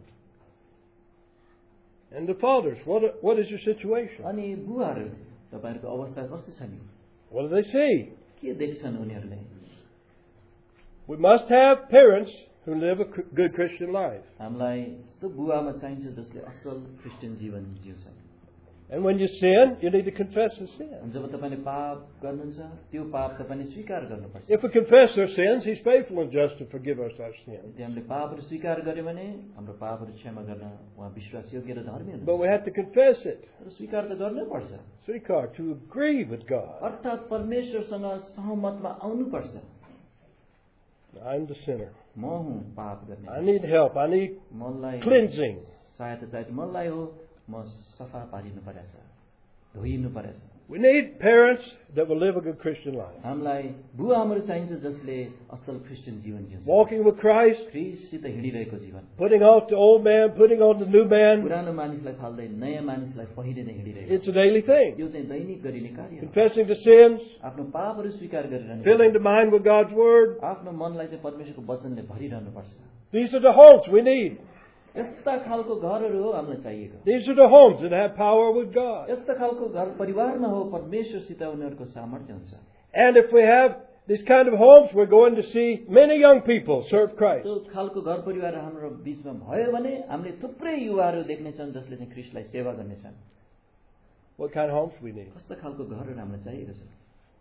And the fathers, what what is your situation? अनि बुवाहरू तपाईहरुको अवस्था कस्तो छ नि? What do they see? के देख्छन् उनीहरूले? We must have parents who live a good Christian life. हामीलाई यस्तो बुवामा चाहिन्छ जसले असल क्रिस्चियन जीवन जिउँछन्। And when you sin, you need to confess the sin. जब तपाईले पाप गर्नुहुन्छ त्यो पाप तपाईले स्वीकार गर्नुपर्छ If we confess our sins, He's faithful and just to forgive us our sins. यदि हामीले पापहरू स्वीकार गर्यो भने हाम्रो पापहरू क्षमा गर्न उहाँ विश्वासयोग्य र धर्मी हुनुहुन्छ But we have to confess it. र स्वीकार त गर्नै पर्छ Sweetheart, to agree with God. अर्थात् परमेश्वरसँग सहमतमा आउनुपर्छ I'm the sinner. म हुँ पाप गर्ने I need help. I need मनलाई cleansing. सहायता चाहिन्छ मनलाई हो म सफा पारिनु परेछ धोइनु परेछ We need parents that will live a good Christian life. हामीलाई बुवा आमाहरू चाहिन्छ जसले असल क्रिस्चियन जीवन जिउँछ Walking with Christ, ख्रीष्टसित हिँडिरहेको जीवन putting off the old man, putting on the new man. पुरानो मानिसलाई फाल्दै नयाँ मानिसलाई पहिरिँदै हिँडिरहेको It's a daily thing. यो चाहिँ दैनिक गरिने कार्य हो Confessing the sins, आफ्नो पापहरू स्वीकार गरिरहनु filling the mind with God's Word. आफ्नो मनलाई चाहिँ परमेश्वरको वचनले भरिरहनु पर्छ These are the homes we need. यस्ता खालको घरहरू हो हामीलाई चाहिएको These are the homes that have power with God. यस्ता खालको घर परिवारमा हो परमेश्वरसित उनीहरूको सामर्थ्य हुन्छ And if we have these kind of homes, we're going to see many young people serve Christ. त्यो खालको घर परिवार हाम्रो बीचमा भयो भने हामीले थुप्रै युवाहरू देख्नेछन् जसले चाहिँ ख्रीष्टलाई सेवा गर्नेछन् What kind of homes we need? कस्ता खालको घरहरू हामीलाई चाहिएको छ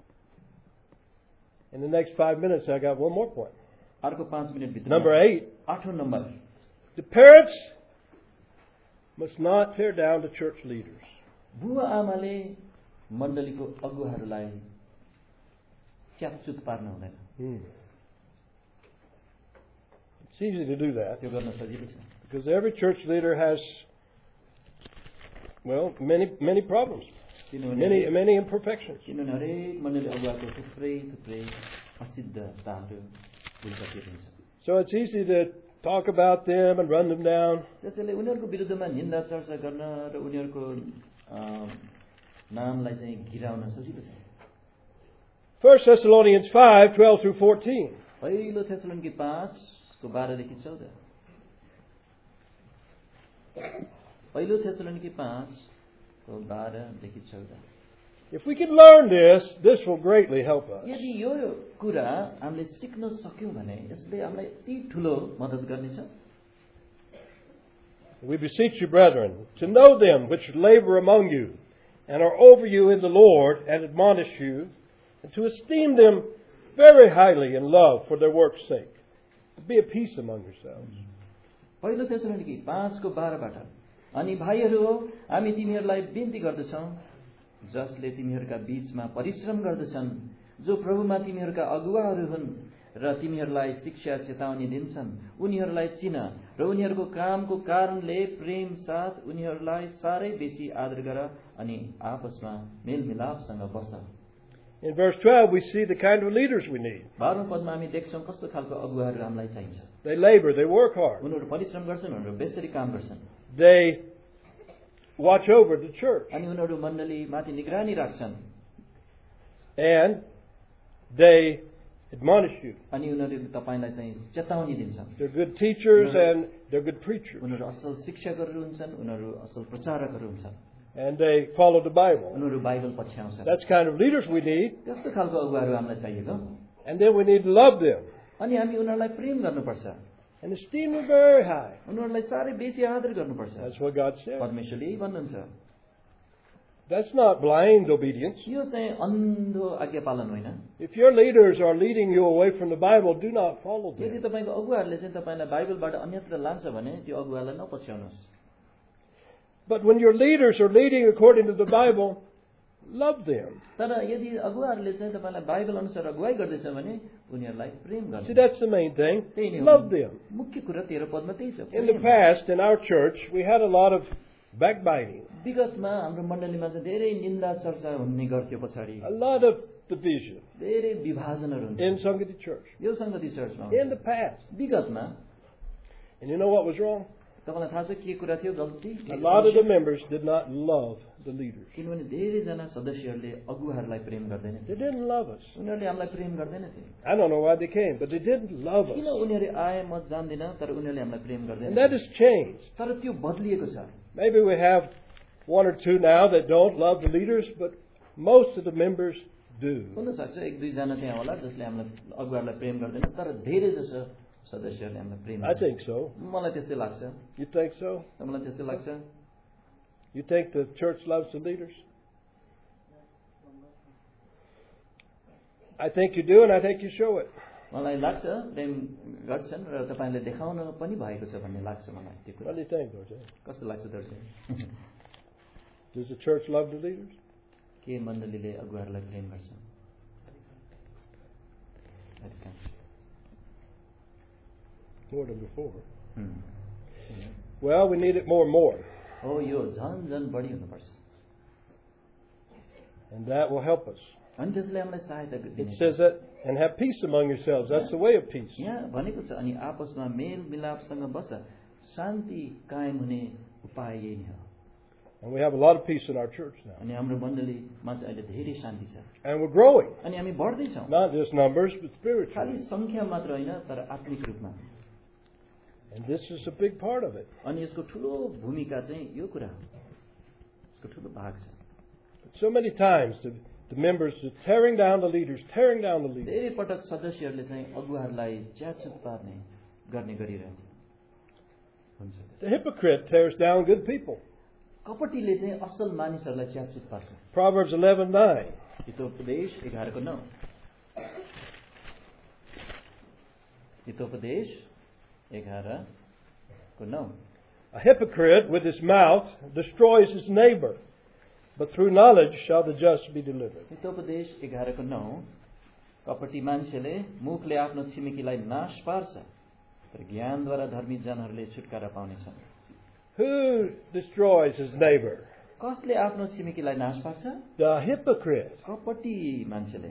In the next five minutes, I got one more point. अर्को पाँच मिनट भित्र Number eight. आठौं number The parents must not tear down the church leaders. बुवा आमाले मण्डलीको अगुवाहरूलाई च्यापचुत पार्न हुँदैन Hmm. It's easy to do that त्यो गर्न सजिलो छ because every church leader has, well, many many problems, किनभने many many imperfections. किनभने हरेक मण्डली अगुवाको थुप्रै थुप्रै असिद्धताहरू भुलगतिहरू हुन्छ So it's easy to talk about them and run them down. त्यसैले उनीहरूको विरुद्धमा निन्दा चर्चा गर्न र उनीहरूको नामलाई चाहिँ गिराउन सजिलो छ First Thessalonians five twelve through fourteen. पहिलो थेसलोनिकी पाँच को बाह्र देखि चौध पहिलो थेसलोनिकी पाँच को बाह्र देखि चौध If we can learn this, this will greatly help us. यदि यो कुरा हामीले सिक्न सक्यौं भने यसले हामीलाई यति ठूलो मद्दत गर्नेछ We beseech you, brethren, to know them which labor among you and are over you in the Lord and admonish you, and to esteem them very highly in love for their work's sake. Be at peace among yourselves. पहिलो थेसलोनिकी पाँच को बाह्रबाट अनि भाइहरू हो हामी तिमीहरूलाई बिन्ती गर्दछौं जसले तिमीहरूका बीचमा परिश्रम गर्दछन् जो प्रभुमा तिमीहरूका अगुवाहरू हुन् र तिमीहरूलाई शिक्षा चेतावनी दिन्छन् उनीहरूलाई चिन र उनीहरूको कामको कारणले प्रेम साथ उनीहरूलाई सारै बेसी आदर गर अनि आपसमा मेलमिलापसँग बस In verse twelve, we see the kind of leaders we need. बाह्रौं Padma हामी देख्छौं कस्तो खालको अगुवाहरू हामीलाई चाहिन्छ They labor, they work hard. उनीहरू परिश्रम गर्छन् उनीहरू बेसरी काम गर्छन् They watch over the church. अनि उनीहरू मण्डली माथि निगरानी राख्छन् And they admonish you. अनि उनीहरूले तपाईलाई चाहिँ चेतावनी दिन्छन् They're good teachers and they're good preachers. उनीहरू असल शिक्षकहरू हुन्छन् उनीहरू असल प्रचारकहरू हुन्छन् And they follow the Bible. उनीहरू बाइबल पछ्याउँछन् That's the kind of leaders we need. त्यस्तो खालको अगुवाहरू हामीलाई चाहिएको And then we need to love them अनि हामी उनीहरूलाई प्रेम गर्नुपर्छ and esteem them very high. उनीहरूलाई साह्रै बेसी आदर गर्नुपर्छ That's what God said. परमेश्वरले यही भन्नुहुन्छ That's not blind obedience. यो चाहिँ अन्धो आज्ञा पालन होइन If your leaders are leading you away from the Bible, do not follow यदि them. तपाईँको अगुवाहरूले चाहिँ तपाईँलाई बाइबलबाट अन्यत्र लान्छ भने त्यो अगुवालाई नपछ्याउनुहोस् But when your leaders are leading according to the Bible, love them. तर यदि अगुवाहरूले चाहिँ तपाईँलाई बाइबल अनुसार अगुवाई गर्दैछ भने उनीहरूलाई प्रेम See, गर्नु that's the main thing. त्यही नै हो Love them. मुख्य कुरा तेह्र पदमा त्यही छ In the Prem. past, in our church, we had a lot of backbiting, विगतमा हाम्रो मण्डलीमा चाहिँ धेरै निन्दा चर्चा हुने गर्थ्यो पछाडि a lot of division धेरै विभाजनहरू हुन्थ्यो in Sangati Church. यो संगति चर्चमा In the past. विगतमा And you know what was wrong? तपाईँलाई थाहा छ के कुरा थियो गल्ती A lot of the members did not love the leaders. किनभने धेरैजना सदस्यहरूले अगुवाहरूलाई प्रेम गर्दैनथे They didn't love us. उनीहरूले हामीलाई प्रेम गर्दैनथे I don't know why they came, but they didn't love us. किन उनीहरू आए म जान्दिनँ तर उनीहरूले हामीलाई प्रेम And that गर्दैन has changed. तर त्यो बदलिएको छ Maybe we have one or two now that don't love the leaders, but most of the members do. हुन सक्छ एक दुईजना त्यहाँ होला जसले हामीलाई अगुवाहरूलाई प्रेम गर्दैन तर धेरै जसो सदस्यहरूले हामीलाई प्रेम I गर्छ think so. मलाई त्यस्तै लाग्छ You think so? तपाईँलाई त्यस्तै लाग्छ You think the church loves the leaders? I think you do, and I think you show it. मलाई लाग्छ प्रेम गर्छन् र तपाईले देखाउन पनि भएको छ भन्ने लाग्छ मलाई त्यो कुरा. What do you think, Dorje? कस्तो लाग्छ दर्जे? Does the church love the leaders? के मण्डलीले अगुवाहरूलाई प्रेम गर्छन्? More than before. Hmm. Well, we need it more and more. हो यो झन झन बढी हुनुपर्छ. And that will help us. अनि त्यसले हामीलाई सहायता गर्छ. It says that, and have peace among yourselves. That's the way of peace. यहाँ भनेको छ अनि आपसमा मेल मिलापसँग बस शान्ति कायम हुने उपाय यही नै हो. And we have a lot of peace in our church now. अनि हाम्रो मण्डलीमा चाहिँ अहिले धेरै शान्ति छ. And we're growing. अनि हामी बढ्दै छौं. Not just numbers, but spiritually. खाली संख्या मात्र होइन तर आत्मिक रूपमा. And this is a big part of it. अनि यसको ठूलो भूमिका चाहिँ यो कुरा हो. यसको ठूलो भाग छ. So many times the, the members are tearing down the leaders, tearing down the leaders. धेरै पटक सदस्यहरूले चाहिँ अगुवाहरूलाई च्यातचुत पार्ने गर्ने गरिरहन्छ. हुन्छ. The hypocrite tears down good people. कपटीले चाहिँ असल मानिसहरूलाई च्यातचुत पार्छ. Proverbs eleven nine. हितोपदेश एघार को नौ. हितोपदेश एघार को नौ. A hypocrite with his mouth destroys his neighbor, but through knowledge shall the just be delivered. Hitopadesha एघार को नौ. कपटी मान्छेले मुखले आफ्नो छिमेकीलाई नाश पार्छ तर ज्ञानद्वारा धर्मी जनहरूले छुटकारा पाउनेछन्. Who destroys his neighbor? कसले आफ्नो छिमेकीलाई नाश पार्छ? The hypocrite. कपटी मान्छेले.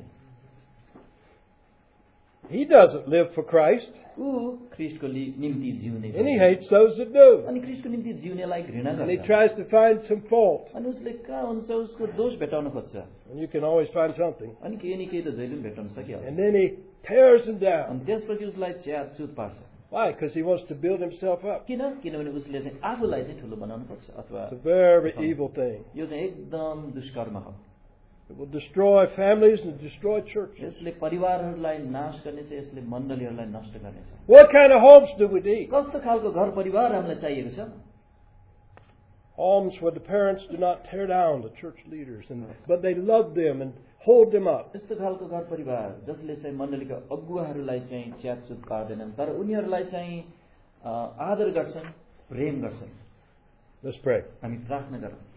He doesn't live for Christ. ऊ ख्रीष्टको निम्ति जिउने. And he hates those that do. अनि ख्रीष्टको निम्ति जिउनेलाई घृणा गर्छ. And he tries to find some fault. अनि उसले कहाँ हुन्छ उसको दोष भेटाउन खोज्छ. And you can always find something. अनि केही न केही त जहिले पनि भेटाउन सकिहाल्छ. And then he tears him down. अनि त्यसपछि उसलाई च्यातचुत पार्छ. Why? Because he wants to build himself up. किन? किनभने उसले चाहिँ आफूलाई चाहिँ ठुलो बनाउन खोज्छ अथवा It's a very evil thing. यो चाहिँ एकदम दुष्कर्म हो. It will destroy families and destroy churches. यसले परिवारहरूलाई नाश गर्नेछ, यसले मण्डलीहरूलाई नष्ट गर्नेछ. What kind of homes do we need? कस्तो खालको घर परिवार हामीलाई चाहिएको छ? Homes where the parents do not tear down the church leaders, and but they love them and hold them up. यस्तो खालको घर परिवार जसले चाहिँ मण्डलीका अगुवाहरूलाई चाहिँ च्यातचुत पार्दैनन् तर उनीहरूलाई चाहिँ आदर गर्छन्, प्रेम गर्छन्. Let's pray. हामी प्रार्थना गरौँ.